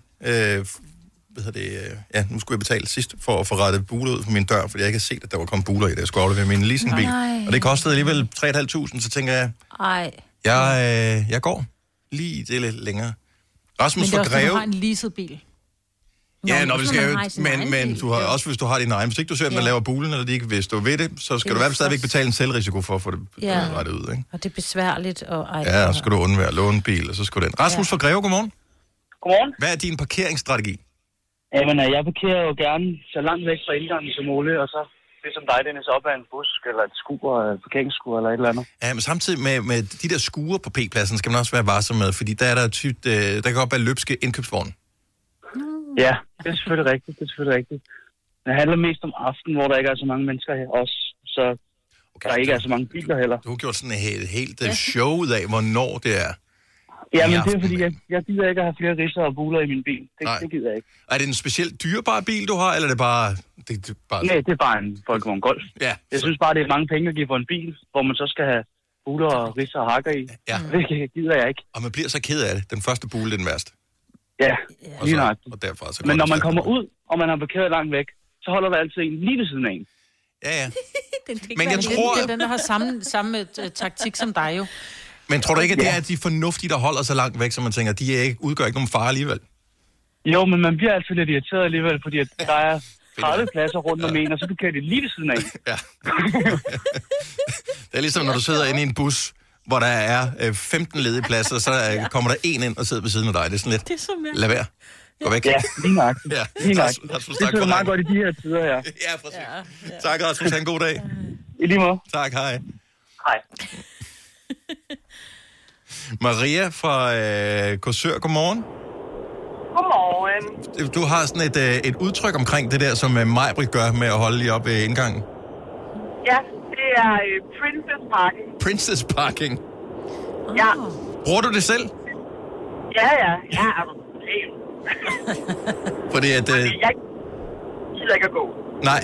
nu skulle jeg betale sidst for at få rettet buler ud på min dør, fordi jeg ikke har set, at der var kommet buler i det. Jeg skulle aflevere min leasingbil. Og det kostede alligevel 3.500, så tænker jeg, jeg går lige det lidt længere. Rasmus fra Greve... Men det er også, du har en leaset bil. Vi skal jo... Men du har, også hvis du har din egen. Hvis ikke du ser, der laver bulen, eller de ikke vil stå ved det, så skal du i hvert fald stadigvæk betale en selvrisiko for at få det rettet ud, ikke? Og det er besværligt. Og så skal du undvære låne en bil, og så skal du den. Rasmus fra Greve, godmorgen. Godmorgen. Hvad er din parkeringsstrategi? Jamen, jeg parkerer jo gerne så langt væk fra indgangen som muligt, og så ligesom dig, Dennis, op af en busk, eller et skur, parkeringsskur, eller et eller andet. Ja, men samtidig med de der skure på P-pladsen, skal man også være varsom med, fordi der er der kan godt være løbske indkøbsvogne. Ja, det er selvfølgelig rigtigt. Det handler mest om aftenen, hvor der ikke er så mange mennesker her også, så der ikke er så mange biler heller. Du har gjort sådan et helt show ud af, hvornår det er. Ja, men det er fordi, jeg gider ikke at have flere ridser og buler i min bil. Det gider jeg ikke. Er det en specielt dyrebar bil, du har, eller er det bare... Nej, det er bare en Volkswagen Golf. Ja. Jeg synes bare, det er mange penge at give for en bil, hvor man så skal have buler og ridser og hakker i. Ja. Det gider jeg ikke. Og man bliver så ked af det. Den første bule er den værste. Ja, lige nok. Og derfra, så men når man kommer ud, og man har parkeret langt væk, så holder der altid en lige ved siden af en. Ja. Men jeg tror... Det er den, der har samme taktik som dig jo. Men tror du ikke, at det er de fornuftige, der holder så langt væk, så man tænker, at de udgør ikke nogen fare alligevel? Jo, men man bliver altid lidt irriteret alligevel, fordi at der er 30 pladser rundt om en, og så parkerer de lige ved siden af. Ja. Det er ligesom, når du sidder inde i en bus, hvor der er 15 ledige pladser, så kommer der en ind og sidder ved siden af dig. Det er sådan lidt, lad være. Gå væk. Ja, lige nok. Ja. Rasmus, det er meget godt i de her tider, ja. Ja, præcis. Ja. Tak, Rasmus. Ha' en god dag. I lige måde. Tak, hej. Hej. Maria fra Korsør, godmorgen. Godmorgen. Du har sådan et udtryk omkring det der, som Maj-Brit gør med at holde lige op ved indgangen. Ja, det er Princess Parking. Princess Parking? Ja. Bruger du det selv? Ja, altså, helt. Fordi at... Jeg gider ikke at gå. Nej.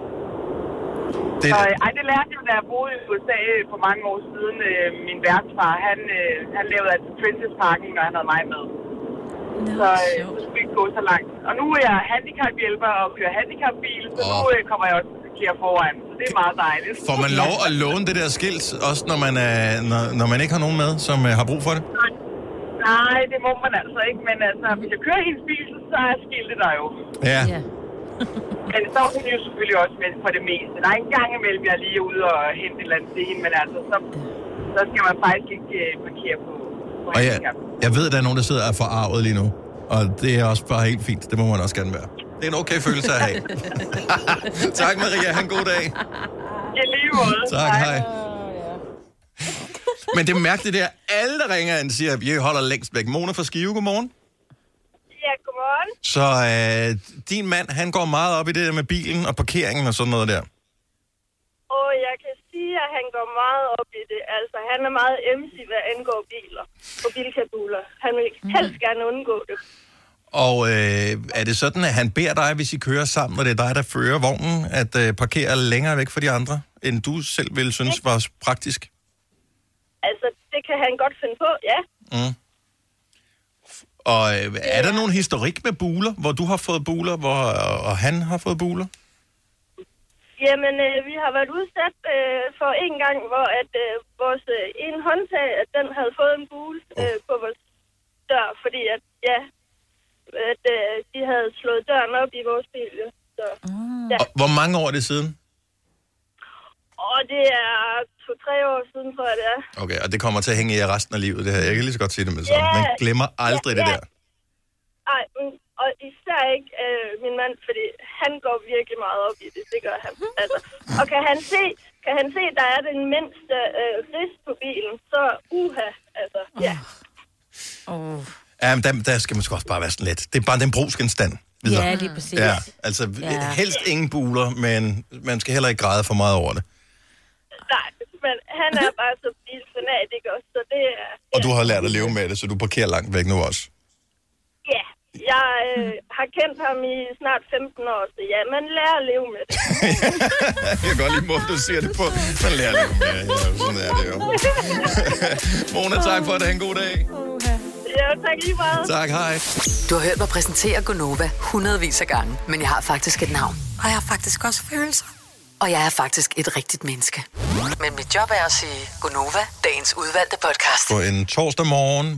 Det lærte jeg, da jeg boede i USA for mange år siden. Min værtsfar, han lavede altså Princess Parking, når han havde mig med. Så skulle vi ikke gå så langt. Og nu er jeg handicaphjælper og kører handicapbil, så nu kommer jeg også parkere foran. Så det er meget dejligt. Får man lov at låne det der skilt, også når man ikke har nogen med, som har brug for det? Nej, det må man altså ikke. Men altså, hvis jeg kører hendes bil, så er skiltet der jo. Ja. Men så er hun jo selvfølgelig også med på det meste. Der er en gang imellem, jeg er lige ude og hente et eller andet til hende, men altså, så skal man faktisk ikke parkere på og jeg ved, at der er nogen, der sidder og er forarvet lige nu. Og det er også bare helt fint. Det må man også gerne være. Det er en okay følelse at have. Tak, Maria. Ha' en god dag. I lige måde. Tak, hej. Men det er mærkeligt, det er alle, der ringer ind, siger, at vi holder længst væk. Mona fra Skive, godmorgen. Ja, godmorgen. Så din mand, han går meget op i det der med bilen og parkeringen og sådan noget der. Og jeg kan sige, at han går meget op i det. Altså, han er meget emsig, hvad angår biler og bilkabuler. Han vil helst gerne undgå det. Og er det sådan, at han beder dig, hvis I kører sammen, og det er dig, der fører vognen, at parkere længere væk fra de andre, end du selv ville synes var praktisk? Altså, det kan han godt finde på, ja. Mm. Og er der nogen historik med buler, hvor du har fået buler, og han har fået buler? Jamen, vi har været udsat for en gang, hvor at vores en håndtag, at den havde fået en bule på vores dør, fordi at, ja, at de havde slået døren op i vores bil. Så, ja. Og hvor mange år er det siden? Og det er 2-3 år siden, tror jeg, det er. Okay, og det kommer til at hænge i resten af livet, det her. Jeg kan lige så godt sige det med sådan. Man glemmer aldrig det der. Nej, og især ikke min mand, fordi han går virkelig meget op i det. Det gør han. Altså. Og kan han se, der er den mindste rids på bilen, så altså, ja. Ja, men der skal man sgu også bare være sådan lidt. Det er bare den brugsgenstand. Videre. Ja, lige præcis. Ja, altså helst ingen buler, men man skal heller ikke græde for meget over det. Nej, men han er bare så bilfanatiker, så det er... Og du har lært at leve med det, så du parkerer langt væk nu også. Ja, jeg har kendt ham i snart 15 år, så ja, man lærer at leve med det. Jeg kan godt lide måde, du siger det på. Man lærer at leve med det. Ja, sådan er det jo. Mona, tak for det. Ha' en god dag. Ja, tak lige meget. Tak, hej. Du har hørt mig præsentere Gonova hundredvis af gange, men jeg har faktisk et navn. Og jeg har faktisk også følelser. Og jeg er faktisk et rigtigt menneske. Men mit job er at sige Gonova, dagens udvalgte podcast. På en torsdag morgen,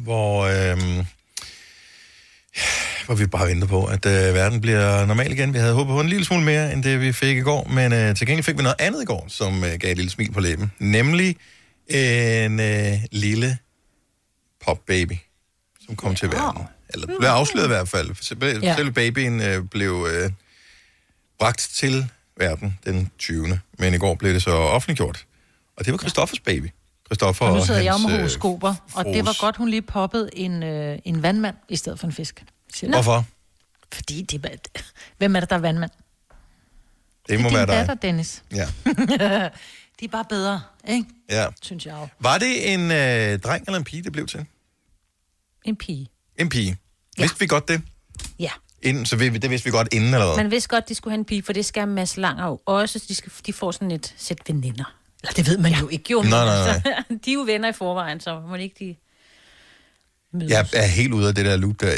hvor vi bare venter på, at verden bliver normal igen. Vi havde håbet på en lille smule mere, end det vi fik i går, men til gengæld fik vi noget andet i går, som gav et lille smil på læben. Nemlig en lille popbaby, som kom til verden. Eller blev afsløret i hvert fald. Selve babyen blev bragt til verden den 20. Men i går blev det så offentliggjort. Og det var Christoffers baby. Christoffer og nu sidder jeg hans med horoskoper, og det var godt, hun lige poppede en vandmand i stedet for en fisk. Hvorfor? Fordi hvem er det, der er vandmand? Det må være dig. Det er din datter, Dennis. Ja. De er bare bedre, ikke? Ja. Synes jeg jo. Var det en dreng eller en pige, det blev til? En pige. En pige. Vidste vi godt det? Ja. Inden, så det vidste vi godt inden, eller hvad? Man vidste godt, de skulle have en pige, for det skal Mads Langer jo også. De får sådan et sæt veninder. Eller det ved man jo ikke, jo. Nej. De er jo venner i forvejen, så må ikke de mødes. Jeg er helt ude af det der loop der.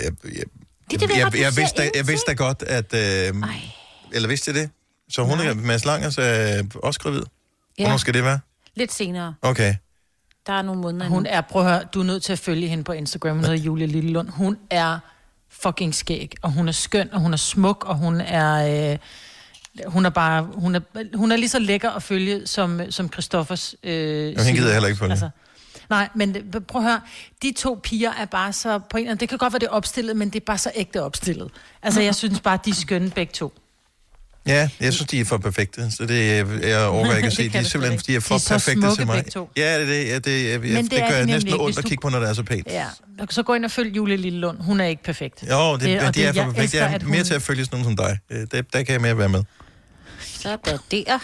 Jeg vidste da godt, at... eller vidste jeg det? Så hun er Mads Langers også gravid? Hvornår skal det være? Lidt senere. Okay. Der er nogle måneder. Hun er, prøv at høre, du er nødt til at følge hende på Instagram. Hun hedder Julie Lillelund. Hun er fucking skæg, og hun er skøn, og hun er smuk, og hun er... Hun er lige så lækker at følge som Christoffers... Hende gider jeg heller ikke følge. Altså, nej, men prøv at høre. De to piger er bare så... På en, det kan godt være, det er opstillet, men det er bare så ægte opstillet. Altså, jeg synes bare, de er skønne begge to. Ja, jeg synes, de er for perfekte, så jeg overgår ikke at se. De er simpelthen, de er for perfekte til mig. Ja, det gør jeg næsten ondt at kigge på, når det er så pænt. Ja, så gå ind og følg Julie Lillelund. Hun er ikke perfekt. Jo, de er for perfekte. Jeg er mere til at følge sådan nogen som dig. Der kan jeg mere være med. Så er der.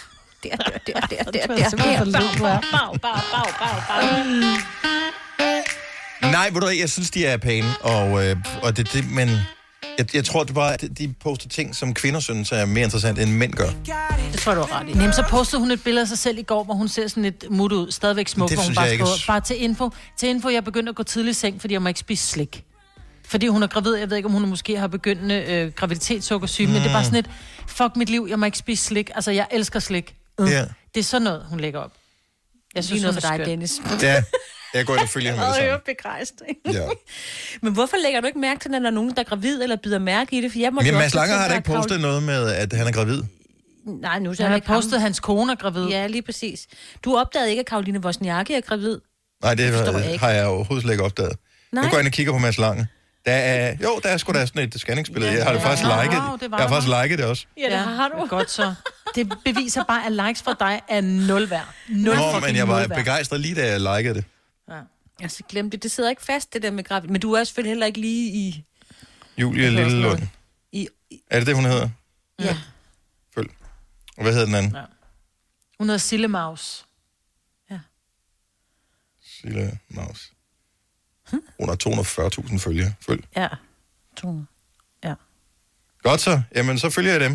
Nej, ved du hvad, jeg synes, de er pæne, og det, men jeg tror, det bare, at de poster ting, som kvinder synes er mere interessant, end mænd gør. Det tror du ret i. Jamen, så postede hun et billede af sig selv i går, hvor hun ser sådan lidt mutt ud, stadigvæk smuk, hvor hun bare skriver, bare til info, jeg begyndte at gå tidligt i seng, fordi jeg må ikke spise slik. Fordi hun er gravid, jeg ved ikke, om hun måske har begyndende graviditetssukkersyge, men det er bare sådan et, fuck mit liv, jeg må ikke spise slik. Altså, jeg elsker slik. Det er sådan noget, hun lægger op. Jeg synes noget for dig, Dennis. Ja, jeg går ind og følger hende med det samme. Begejstring. Ja. Men hvorfor lægger du ikke mærke til, når der er nogen, der er gravid, eller bider mærke i det? For men Mads Langer har da ikke postet noget med, at han er gravid. Nej, nu så han har postet, at hans kone er gravid. Ja, lige præcis. Du opdagede ikke, at Caroline Wozniacki er gravid? Nej, det har jeg overhovedet slet ikke opdaget. Nej. Nu går jeg ind og kigger på Mads Langer. Der er sgu da sådan et scanningsbillede. Jeg har det faktisk liket det også. Ja, det har du. Godt så. Det beviser bare, at likes fra dig er 0 værd. Men jeg var begejstret lige, da jeg likede det. Ja. Altså, glem det. Det sidder ikke fast, det der med gravid. Men du er selvfølgelig heller ikke lige i... Julie Lillelund. Er det, hun hedder? Ja. Følg. Og hvad hedder den anden? Ja. Hun hedder Sille Maus. Ja. Sille Maus. Hun har 240.000 følgere. Følg. Ja. 200. Ja. Godt så. Jamen, så følger jeg dem.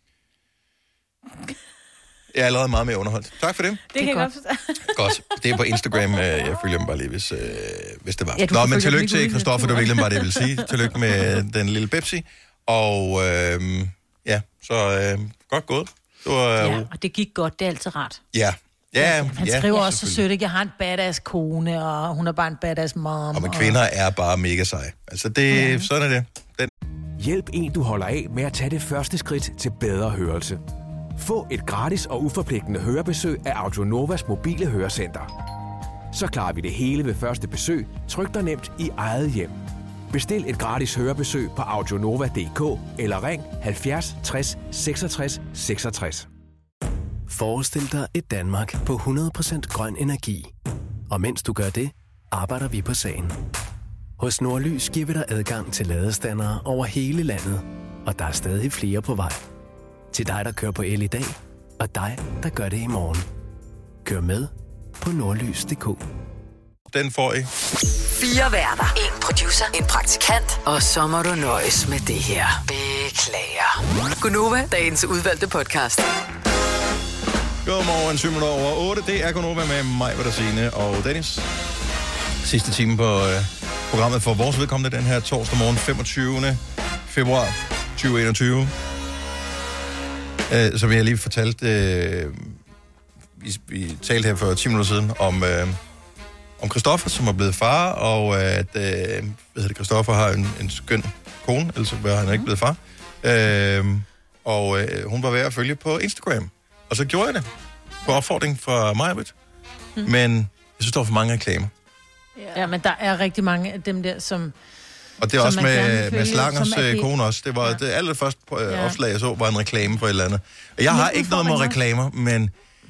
Jeg er allerede meget mere underholdt. Tak for det. Det kan jeg godt forstå. Godt. Det er på Instagram. Jeg følger dem bare lige, hvis det var. Ja, men tillykke til Christoffer, det var virkelig bare det, jeg ville sige. Tillykke med den lille Pepsi. Og så godt gået. Det var, og det gik godt. Det er altid rart. Ja. Han skriver også så sødt, ikke? Jeg har en badass kone, og hun er bare en badass mom. Og kvinder er bare mega seje. Altså, sådan er det. Hjælp en, du holder af med at tage det første skridt til bedre hørelse. Få et gratis og uforpligtende hørebesøg af Audionovas mobile hørecenter. Så klarer vi det hele ved første besøg, tryk dig nemt i eget hjem. Bestil et gratis hørebesøg på audionova.dk eller ring 70 60 66 66. Forestil dig et Danmark på 100% grøn energi. Og mens du gør det, arbejder vi på sagen. Hos Nordlys giver vi dig adgang til ladestandere over hele landet, og der er stadig flere på vej. Til dig, der kører på el i dag, og dig, der gør det i morgen. Kør med på nordlys.dk. Den får I. 4 værter. 1 producer. 1 praktikant. Og så må du nøjes med det her. Beklager. Gunova, dagens udvalgte podcast. Godmorgen, 7:07. Det er Gunova med mig, Bertasine og Dennis. Sidste time på programmet for vores vedkommende den her torsdag morgen, 25. februar 2021. Som jeg lige fortalte, vi talte her for 10 minutter siden om Christoffer, som er blevet far, og at Christoffer har en skøn kone, ellers var han ikke blevet far. Hun var ved at følge på Instagram. Og så gjorde jeg det på opfordring fra Majbrit. Men jeg synes, der var for mange reklamer. Ja, men der er rigtig mange af dem der, som... Og det er også med Slangers kone også. Det var det allerførste opslag, jeg så, var en reklame for et eller andet. Jeg har ikke noget med reklamer, men...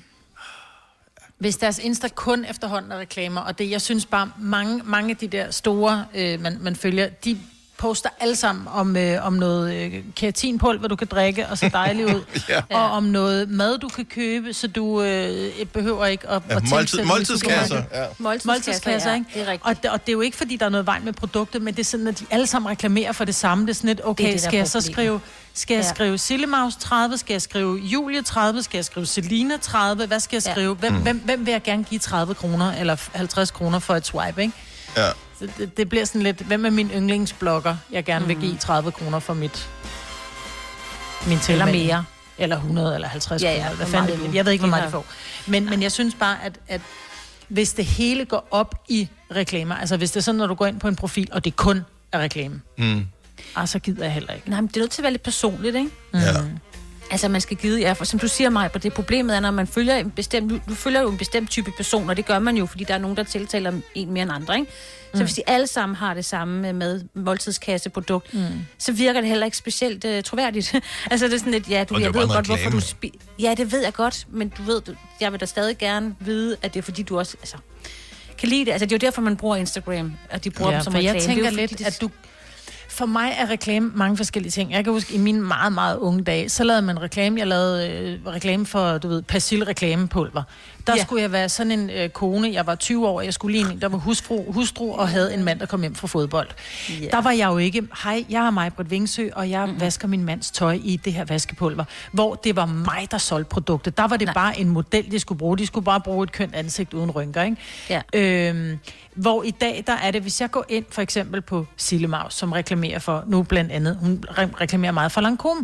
Hvis deres Insta kun efterhånden er reklamer, og det, jeg synes bare, mange af de der store, man følger, de poster alle sammen om noget keratinpulver, du kan drikke og se dejlig ud. Ja. Og om noget mad, du kan købe, så du behøver ikke at tænke... Måltidskasser. Ja. Måltidskasser, ikke? Det er rigtigt. Og det er jo ikke, fordi der er noget vej med produktet, men det er sådan, at de alle sammen reklamerer for det samme. Det er sådan et, okay, skal jeg så skrive... Skal jeg skrive Sillemaus 30? Skal jeg skrive Julie 30? Skal jeg skrive Selina 30? Hvad skal jeg skrive? Hvem vil jeg gerne give 30 kroner eller 50 kroner for et swipe, ikke? Ja. Så det bliver sådan lidt, hvem er min yndlingsblogger, jeg gerne vil give 30 kroner for min tilmelding? Eller mere. Eller 100 eller 50 kroner. Hvad fanden det? Jeg ved ikke, hvor meget de får. Men jeg synes bare, at hvis det hele går op i reklamer, altså hvis det er sådan, når du går ind på en profil, og det kun er reklame, så gider jeg heller ikke. Nej, men det er nødt til at være lidt personligt, ikke? Ja. Altså, man skal give for som du siger mig, det problemet er, når man følger en bestemt... Du følger jo en bestemt type person, og det gør man jo, fordi der er nogen, der tiltaler en mere end andre, ikke? Så hvis de alle sammen har det samme med måltidskasseprodukt, så virker det heller ikke specielt troværdigt. Altså, det er sådan lidt, jeg ved godt, hvorfor du ja, det ved jeg godt, men du ved, jeg vil da stadig gerne vide, at det er fordi, du også kan lide det. Altså, det er jo derfor, man bruger Instagram, og de bruger dem som reklame. Jeg tænker lidt, at du... For mig er reklame mange forskellige ting. Jeg kan huske, i mine meget, meget unge dage, så lavede man reklame. Jeg lavede reklame for, Persil-reklamepulver. Der skulle jeg være sådan en kone. Jeg var 20 år, jeg skulle lige der var hustru og havde en mand, der kom hjem fra fodbold. Yeah. Der var jeg jo ikke, hej, jeg er Majbrit Vingsø, og jeg vasker min mands tøj i det her vaskepulver. Hvor det var mig, der solgte produktet. Der var det bare en model, de skulle bruge. De skulle bare bruge et kønt ansigt uden rynker, ikke? Yeah. Hvor i dag, der er det, hvis jeg går ind for eksempel på Sillemaus, som reklamerer for, nu blandt andet, hun reklamerer meget for Lancome.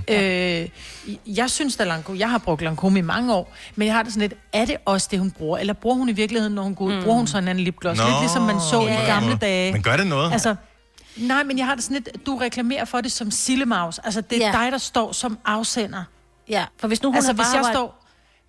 Jeg synes, at Lancome, jeg har brugt Lancome i mange år, men jeg har det sådan lidt, er det også det, hun bruger? Eller bruger hun i virkeligheden, når hun går ud? Bruger hun sådan en anden lipgloss? Lidt ligesom man så i gamle dage. Men gør det noget? Altså, nej, men jeg har det sådan lidt, du reklamerer for det som Sillemaus. Altså, det er dig, der står som afsender. Ja, for hvis nu hun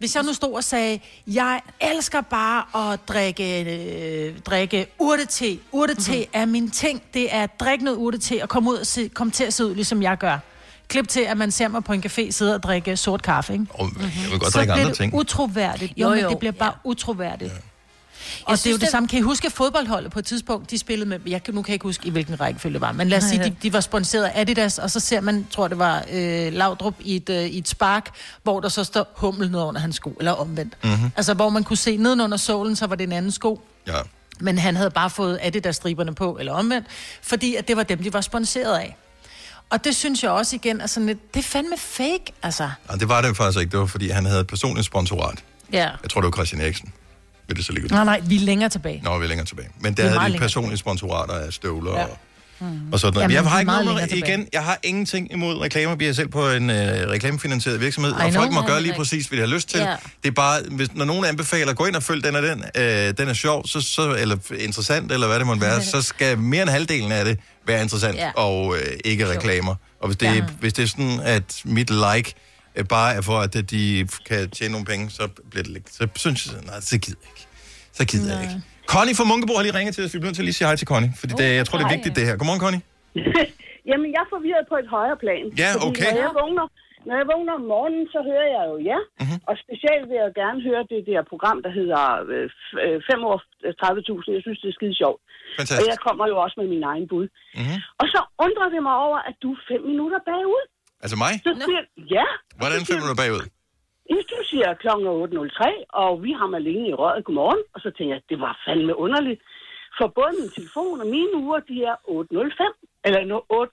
Hvis jeg nu stod og sagde, jeg elsker bare at drikke urtete. Urtete er min ting. Det er at drikke noget urtete og komme til at se ud, ligesom jeg gør. Klip til, at man ser mig på en café sidde og drikke sort kaffe, ikke? Jeg vil godt drikke andre ting. Så bliver det utroværdigt. Jo, men det bliver bare utroværdigt. Ja. Og det er jo det samme. Kan I huske fodboldholdet på et tidspunkt, de spillede med, nu kan jeg ikke huske, i hvilken rækkefølge det var, men lad os sige, de var sponsoreret af Adidas, og så ser man, tror det var Laudrup i et spark, hvor der så står Hummel ned under hans sko, eller omvendt. Altså, hvor man kunne se nedenunder sålen, så var det en anden sko. Ja. Men han havde bare fået Adidas-striberne på, eller omvendt, fordi at det var dem, de var sponsoreret af. Og det synes jeg også igen, altså, det er fandme fake, altså. Ja, det var det faktisk ikke. Det var, fordi han havde personligt sponsorat. Ja. Jeg tror, det var Christian Eriksen. Det så nej, vi er længere tilbage. Nå, vi er længere tilbage. Men der havde de personlige sponsorater af støvler og sådan noget. Jamen, jeg har ikke noget igen. Jeg har ingenting imod reklamer. Vi er selv på en reklamefinansieret virksomhed, og folk må gøre lige præcis, hvad de har lyst til. Yeah. Det er bare, når nogen anbefaler, gå ind og følg den og den er sjov, så, eller interessant, eller hvad det må være, så skal mere end halvdelen af det være interessant, og ikke reklamer. Og hvis det er sådan, at mit like bare er for, at de kan tjene nogle penge, så bliver det lidt. Så synes jeg, nej, så gider jeg ikke. Så gider jeg ikke. Connie fra Munkebo har lige ringet til os. Vi bliver nødt til at lige sige hej til Connie, fordi jeg tror, det er vigtigt, det her. Godmorgen, Connie. Jamen, jeg er forvirret på et højere plan. Ja, okay. Når jeg vågner om morgenen, så hører jeg jo og specielt vil jeg gerne høre det der program, der hedder 5 år 30.000. Jeg synes, det er skide sjovt. Fantastisk. Og jeg kommer jo også med min egen bud. Og så undrer det mig over, at du er 5 minutter bagud. Altså mig? Så siger, Hvordan 5 minutter bagud? Du siger klokken 8.03, og vi har Malene i røret. Godmorgen. Og så tænker jeg, det var fandme underligt. For både min telefon og mine uger, de er 8.05. Eller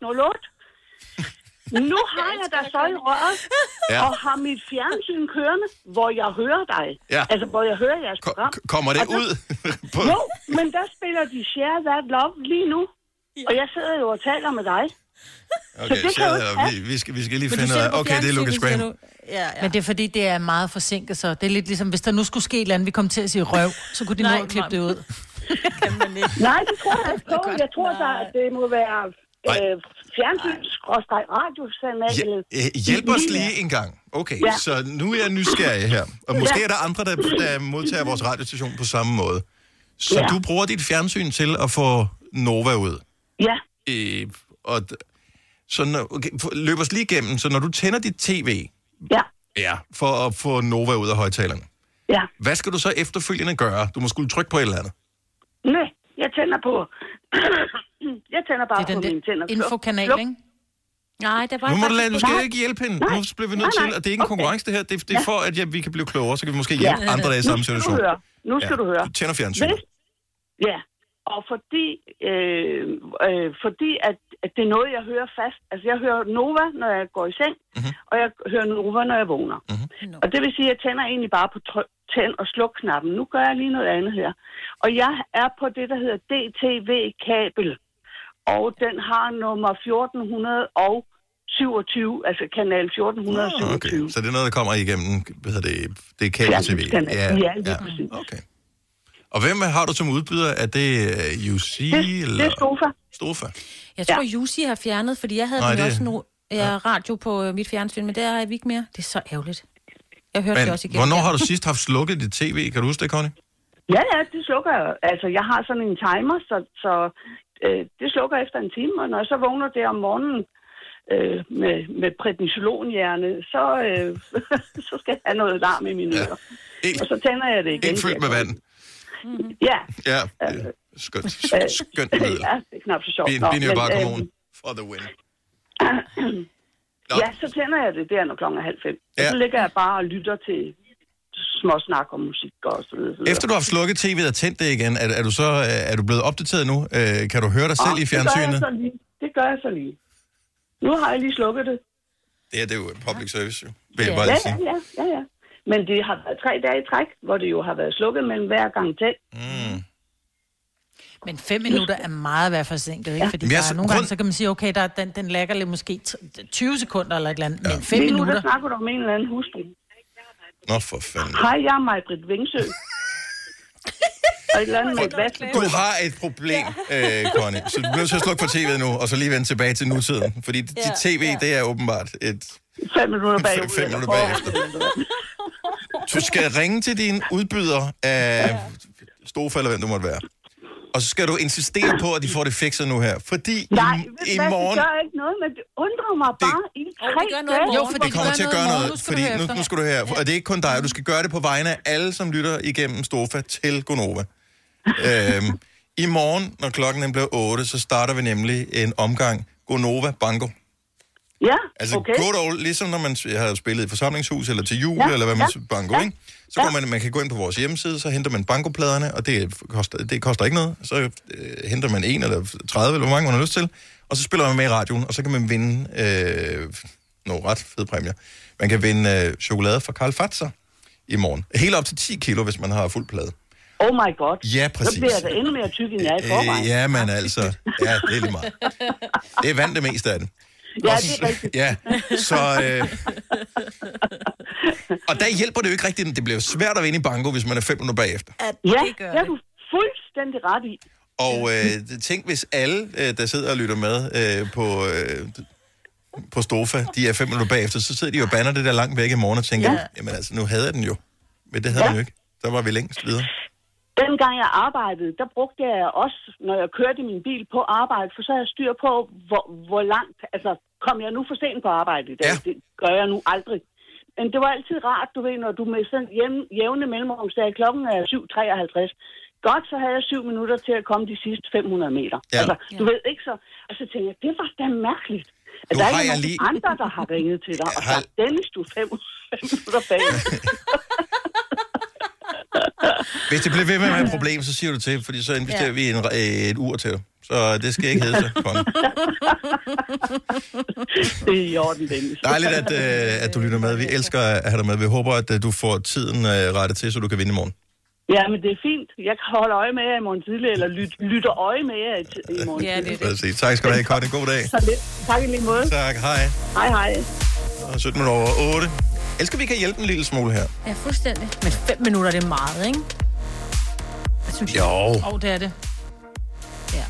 8.08. Nu har jeg dig så i røret, og har mit fjernsyn kørende, hvor jeg hører dig. Ja. Altså, hvor jeg hører jeres program. Kommer det ud? Jo, men der spiller de Share That Love lige nu. Og jeg sidder jo og taler med dig. Okay, vi skal lige finde ud af. Okay, det er Lucas Graham. Men det er fordi, det er meget forsinket, så det er lidt ligesom, hvis der nu skulle ske et eller andet, vi kom til at sige røv, så kunne de nå at klippe det ud. Nej, det tror jeg ikke. Jeg tror, at det må være fjernsyn-radiosanal. Hjælp os lige en gang. Okay, så nu er jeg nysgerrig her. Og måske er der andre, der modtager vores radiostation på samme måde. Så du bruger dit fjernsyn til at få Nova ud? Ja. Så løb os lige igennem. Så når du tænder dit tv, for at få Nova ud af højtalerne, hvad skal du så efterfølgende gøre? Du må skulle trykke på et eller andet. Nej, jeg tænder på... jeg tænder bare på mine tænder. Infokanal, ikke? Nej, det var nu du skal ikke hjælpe hende. Nu bliver vi nødt til, og det er ikke en konkurrence det her. Det er for, at vi kan blive klogere, så kan vi måske hjælpe andre, der er i samme situation. Nu skal du høre. Du tænder fjernsynet. Ja, og fordi at det er noget, jeg hører fast. Altså, jeg hører Nova, når jeg går i seng, og jeg hører Nova, når jeg vågner. Og det vil sige, at jeg tænder egentlig bare på tænd- og sluk-knappen. Nu gør jeg lige noget andet her. Og jeg er på det, der hedder DTV-kabel. Og den har nummer 1427, altså kanal 1427. Okay, så det er noget, der kommer igennem, det er kabel-tv. Ja, præcis. Okay. Og hvem har du som udbyder? Er det UC? Det er Stofa. Jeg tror, UC har fjernet, fordi jeg havde også radio på mit fjernsyn, men der har jeg ikke mere. Det er så ærgerligt. Jeg hørte det også igen. Hvornår har du sidst haft slukket dit tv? Kan du huske det, Connie? Ja, det slukker jeg. Altså, jeg har sådan en timer, så det slukker efter en time, og når jeg så vågner der om morgenen med prednisolonhjerne, så skal jeg have noget larm i mine ører. Og så tænder jeg det igen. Ikke fyldt med vand. Ja. Ja, skønt middel. Ja, det er knap så sjovt. Binø bare hormon for the win. Ja, så tænder jeg det der, når klokken er 4:30. Og så ligger jeg bare og lytter til små snak om musik og så videre. Efter du har slukket tv'et og tændt det igen, er du blevet opdateret nu? Kan du høre dig selv i fjernsynet? Det gør jeg så lige. Nu har jeg lige slukket det. Det er jo public service, jo. Ja. Men det har været 3 dage i træk, hvor det jo har været slukket mellem hver gang tændt. Men 5 minutter er meget at være forsinket, ikke? Fordi nogle gange, så kan man sige, okay, den lægger lidt måske 20 sekunder eller et eller andet, men 5 minutter... Der snakker du om en eller anden hustru. Nå, for fanden. Hej, jeg er Maj-Britt Vingsø. Du har et problem, Connie. Så du bliver nødt til at slukke for tv'et nu, og så lige vende tilbage til nutiden. Fordi dit tv, det er åbenbart et... 5 minutter bagefter. 5 minutter bagefter. Du skal ringe til din udbyder af Stofa, eller hvem du måtte være. Og så skal du insistere på, at de får det fikset nu her. Fordi i morgen... det gør ikke noget, men det undrer mig bare i 3 dage. Jo, fordi det kommer til at gøre noget, fordi nu skal du her. Og det er ikke kun dig, du skal gøre det på vegne af alle, som lytter igennem Stofa til Gonova. I morgen, når klokken bliver 8, så starter vi nemlig en omgang Gonova Bango. Ja, altså okay. good old, ligesom når man har spillet i forsamlingshus eller til jul, eller hvad man bango, ikke? Så går man kan gå ind på vores hjemmeside, så henter man bankopladerne, og det koster ikke noget. Så henter man 1 eller 30, eller hvor mange man har lyst til, og så spiller man med i radioen, og så kan man vinde nogle ret fede præmier. Man kan vinde chokolade fra Karl Fatser i morgen. Helt op til 10 kilo, hvis man har fuld plade. Oh my god. Ja, præcis. Så bliver jeg da endnu mere tyk, end jeg er i forvejen. Ja, men altså, det er lige meget. Det er vand det meste af den. Ja, det er rigtigt. Ja, så... Og der hjælper det jo ikke rigtigt. Det bliver svært at vinde i banko, hvis man er 5 minutter bagefter. Ja, det er du fuldstændig ret i. Og tænk, hvis alle, der sidder og lytter med på Stofa, de er 5 minutter bagefter, så sidder de og banner det der langt væk i morgen og tænker, jamen altså, nu havde jeg den jo. Men det havde den jo ikke. Der var vi længst videre. Dengang jeg arbejdede, der brugte jeg også, når jeg kørte min bil på arbejde, for så havde jeg styr på, hvor langt, altså kom jeg nu for sent på arbejde i dag. Ja. Det gør jeg nu aldrig. Men det var altid rart, du ved, når du med sådan jævne mellemrum sagde, klokken er 7:53. Godt, så havde jeg 7 minutter til at komme de sidste 500 meter. Ja. Altså, du ved ikke så. Og så tænkte jeg, det var da mærkeligt. At der er ikke nogen andre, der har ringet til dig, og så Dennis, du 5 minutter bag. Hvis det bliver ved med at være et problem, så siger du til, fordi så investerer vi et ur til dig. Så det skal ikke hedde sig, Connie. Det er i orden, Dennis. Dejligt, at du lytter med. Vi elsker at have dig med. Vi håber, at du får tiden rettet til, så du kan vinde i morgen. Ja, men det er fint. Jeg kan holde øje med jer i morgen tidlig, eller lytte øje med jer i morgen tidlig. Ja, det. Tak skal du have, Connie. God dag. Så lidt. Tak i lige måde. Tak, hej. Hej, hej. 17 minutter over 8. Elsker, vi kan hjælpe en lille smule her. Ja, fuldstændig. Men 5 minutter, det er meget, ikke? Jeg synes, det er det. Ja.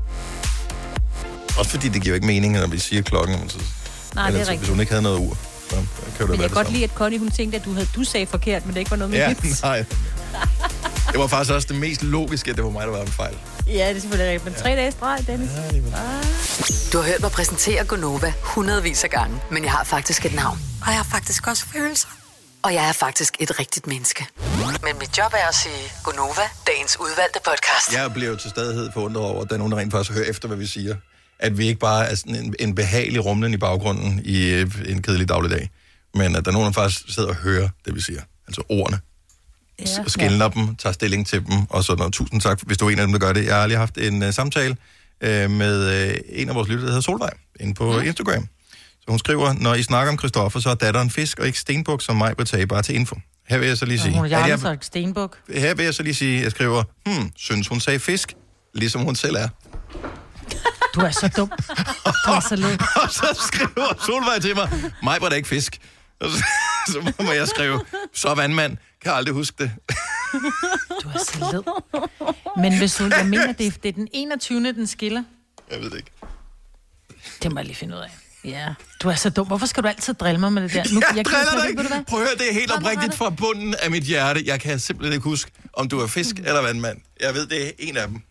Også fordi det giver ikke mening, når vi siger klokken. Så, nej, det er rigtigt. Hvis hun ikke havde noget ur, så kan det men jeg kan godt lide, at Connie, hun tænkte, at du sagde forkert, men det ikke var noget med hits. Nej. Det var faktisk også det mest logiske, at det var mig, der var en fejl. Ja, det er selvfølgelig rigtigt. Men 3 dage streg, Dennis. Du har hørt mig præsentere Gonova hundredvis af gange, men jeg har faktisk et navn. Og jeg har faktisk også følelser. Og jeg er faktisk et rigtigt menneske. Men mit job er at sige Gonova, dagens udvalgte podcast. Jeg bliver jo til stadighed forundret over, at der er nogen, der rent faktisk hører efter, hvad vi siger. At vi ikke bare er sådan en behagelig rumlen i baggrunden i en kedelig dagligdag. Men at der er nogen, der faktisk sidder og hører det, vi siger. Altså ordene. Skiller dem, tager stilling til dem, og sådan noget. Tusind tak, hvis du er en af dem, der gør det. Jeg har lige haft en samtale med en af vores lyttere, der hedder Solvej, inde på Instagram. Så hun skriver, når I snakker om Christoffer, så er datteren fisk og ikke stenbuk, som mig betager bare til info. Her vil jeg så lige sige... stenbuk. Her vil jeg så lige sige, jeg skriver, synes hun sagde fisk, ligesom hun selv er. Du er så dum. Du er så led. Og så skriver Solvej til mig var det ikke fisk. Og så må jeg skrive, så vandmand, kan aldrig huske det. Du er så led. Men hvis du, jeg mener, det er den 21. den skiller. Jeg ved det ikke. Det må jeg lige finde ud af. Ja, du er så dum. Hvorfor skal du altid drille mig med det der? Nu, jeg driller dig ikke. Prøv at høre, det er helt oprigtigt fra bunden af mit hjerte. Jeg kan simpelthen ikke huske, om du er fisk eller vandmand. Jeg ved, det er en af dem.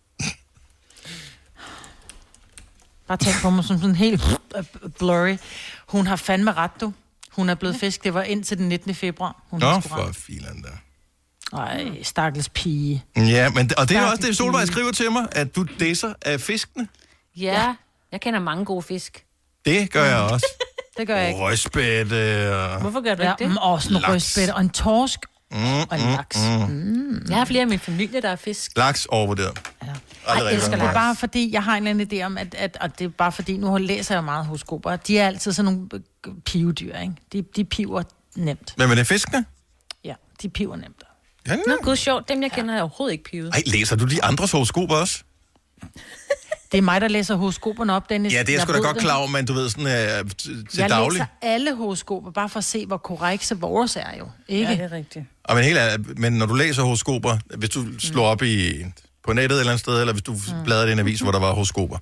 Bare tænk på mig som sådan helt blurry. Hun har fandme ret, du. Hun er blevet fisk. Det var indtil den 19. februar. Hun for filan der. Ej, stakkels pige. Ja, men, og det er også det, Solvej skriver til mig, at du disser af fiskene. Ja, jeg kender mange gode fisk. Det gør jeg også. Det gør jeg ikke. Rødspætte. Hvorfor gør du ikke det? Og sådan en rødspætte og en torsk. Og en laks. Jeg har flere af min familie, der er fisk. Laks overvurderet. Ja. Jeg elsker det bare fordi, jeg har en anden idé om, at det er bare fordi, nu læser jeg meget horoskoper, de er altid sådan nogle pivedyr, ikke? De piver nemt. Men er det fiskene? Ja, de piver nemt. Ja. Nå, gud sjovt. Dem, jeg kender, er overhovedet ikke pivet. Ej, læser du de andres horoskoper også? Det er mig, der læser horoskoperne op, Dennis. Ja, det er jeg sgu da godt klar over, men du ved sådan til jeg daglig. Jeg læser alle horoskoper, bare for at se, hvor korrekse vores er jo. Ikke? Ja, det er rigtigt. Men når du læser horoskoper, hvis du slår op på nettet et eller andet sted, eller hvis du bladrer i en avis, hvor der var horoskoper,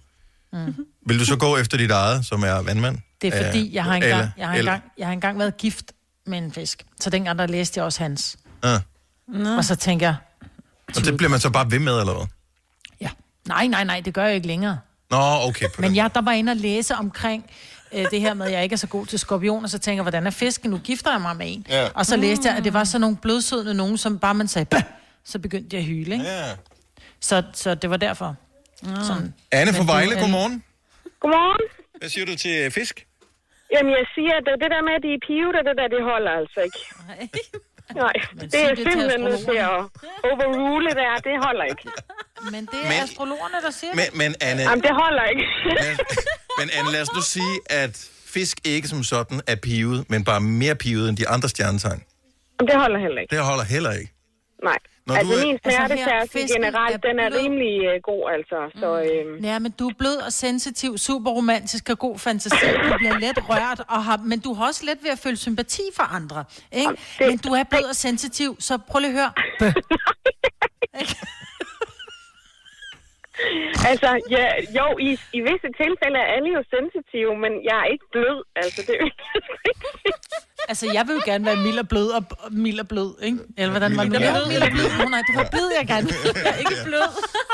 vil du så gå efter dit eget, som er vandmand? Det er fordi, jeg har engang været gift med en fisk. Så dengang, der læste jeg også hans. Ja. Og så tænker jeg... Og det bliver man så bare ved med, eller hvad? Ja. Nej, det gør jeg ikke længere. Nå, okay. Men der var inde og læse omkring det her med, at jeg ikke er så god til skorpioner, så tænker jeg, hvordan er fisken? Nu gifter jeg mig med en. Ja. Og så læste jeg, at det var sådan nogle blødsødende nogen, som bare man sagde, så begyndte jeg at hyle, ikke? Ja. Så det var derfor. Sådan. Anne fra Vejle, godmorgen. Godmorgen. Hvad siger du til fisk? Jamen, jeg siger, at det der med, at de er pivet, det holder altså ikke. Nej, det er simpelthen nødt til at overrule det holder ikke. Men det er astrologerne, der siger det. Men Anne... Jamen, det holder ikke. Men Anne, lad os nu sige, at fisk ikke som sådan er pivet, men bare mere pivet end de andre stjernetegn. Jamen, det holder heller ikke. Det holder heller ikke. Nej. Når min smertetærskel generelt, den er rimelig god, altså. Så, Ja, men du er blød og sensitiv, super romantisk og god fantasi. Du bliver let rørt, men du har også let ved at føle sympati for andre, ikke? Men du er blød og sensitiv, så prøv lige at høre. Altså, ja, jo, i visse tilfælde er alle jo sensitive, men jeg er ikke blød, altså det er Altså, jeg vil jo gerne være mild og blød, ikke? Eller hvordan var det nu? Mild og blød. Nej, det var blød, jeg gerne. Jeg er ikke blød.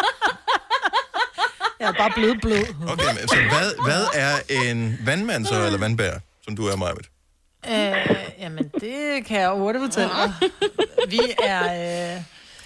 Jeg er bare blød. Okay, men så hvad er en vandmand så, eller vandbær, som du er, Majbet? Jamen, det kan jeg hurtigt fortælle dig. Vi er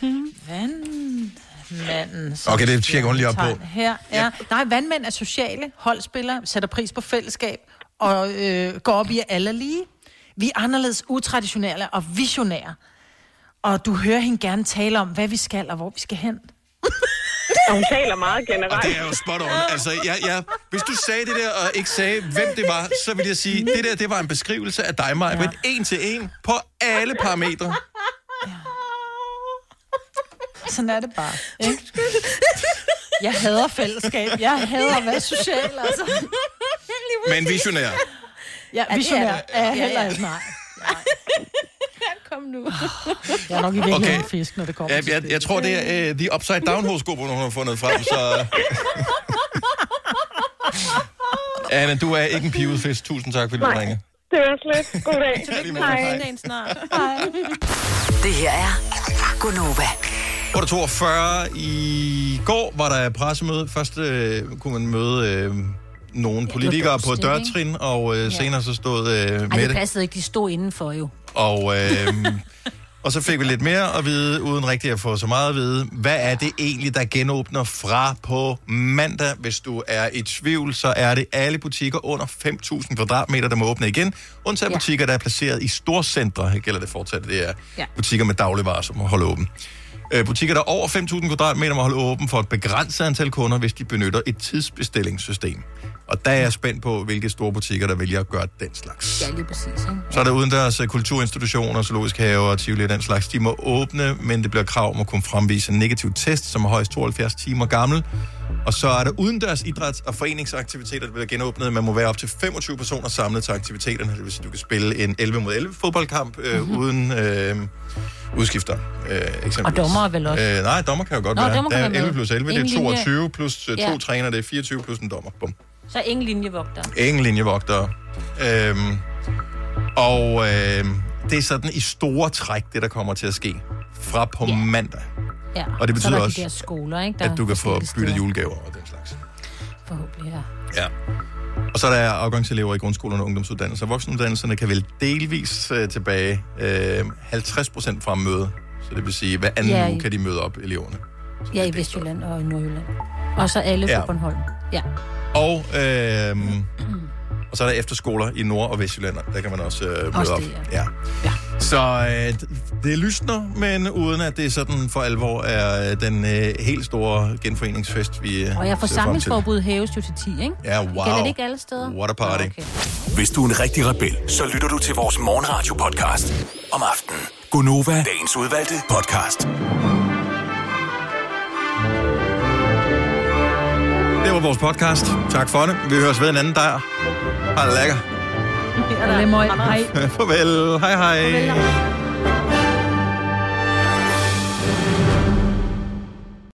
vandmanden. Okay, det tjekker hun lige op på. Her, ja. Nej, vandmænd er sociale holdspillere, sætter pris på fællesskab og går op i, at alle er lige. Vi er anderledes utraditionelle og visionære. Og du hører hende gerne tale om, hvad vi skal og hvor vi skal hen. Og hun taler meget generelt. Og det er jo spot on. Altså, hvis du sagde det der og ikke sagde, hvem det var, så vil jeg sige, det var en beskrivelse af dig, Maja, men en til en på alle parametre. Sådan er det bare, ikke? Jeg hader fællesskab. Jeg hader at være social, altså. Men visionær. Ja, visionær er jeg heller ikke, nej. Kom nu. Jeg er nok i virkeligheden en fisk, når det kommer jeg tror, det er The Upside Down-horoskop, hun har fundet frem, så... Anne, du er ikke en pivet fisk. Tusind tak, fordi du ringer. Det var slet. God dag. Hej. Snart. Hej. Det her er Gonova. 8:42 i går var der pressemøde. Først kunne man møde nogle politikere på dørtrin, og senere så stod Mette. Det passede ikke, de stod indenfor jo. Og så fik vi lidt mere at vide, uden rigtig at få så meget at vide. Hvad er det egentlig, der genåbner fra på mandag? Hvis du er i tvivl, så er det alle butikker under 5.000 kvadratmeter, der må åbne igen. Undtagen butikker, der er placeret i storcentre. Her gælder det fortsat. Det er butikker med dagligvarer, som må holde åben. Butikker, der er over 5.000 kvadratmeter, må holde åben for et begrænset antal kunder, hvis de benytter et tidsbestillingssystem. Og der er jeg spændt på, hvilke store butikker, der vælger at gøre den slags. Ja, lige præcis. Ikke? Så er der udendørs kulturinstitutioner, zoologiske haver og tivoli og den slags. De må åbne, men det bliver krav om at kunne fremvise en negativ test, som er højst 72 timer gammel. Og så er der udendørs idræts- og foreningsaktiviteter, der bliver genåbnet. Man må være op til 25 personer samlet til aktiviteterne. Det vil sige, at du kan spille en 11-mod-11 fodboldkamp uden udskifter. Og dommer vel også? Nej, dommer kan jo godt være. Der er 11 plus 11, det er 22 plus 2 træner, det er 24 plus en dommer. Bum. Så ingen linjevogter. Ingen linjevogter. Det er sådan i store træk, det der kommer til at ske fra på mandag. Ja. Og det betyder også, de der skoler, ikke? at du kan få byttet julegaver og den slags. Forhåbentlig, ja. Og så er der afgangselever i grundskolerne og ungdomsuddannelser. Voksenuddannelserne kan vel delvis tilbage 50% fra møde. Så det vil sige, hver anden uge kan de møde op, eleverne. Ja, i Vestjylland og i Nordjylland. Og så alle på Bornholm. Ja. Og så er der efterskoler i Nord- og Vestjylland. Der kan man også møde op. Ja. Så det lysner, men uden at det sådan for alvor er den helt store genforeningsfest, vi og jeg får samlingsforbud hæves jo til 10, ikke? Ja, wow. Gælder det ikke alle steder? What a party. Okay. Hvis du er en rigtig rebel, så lytter du til vores morgenradio-podcast om aftenen. Gonova, dagens udvalgte podcast. Det var vores podcast. Tak for det. Vi høres ved en anden dag. Ha' det lækker. Hej. Farvel. Hej hej. Farvel.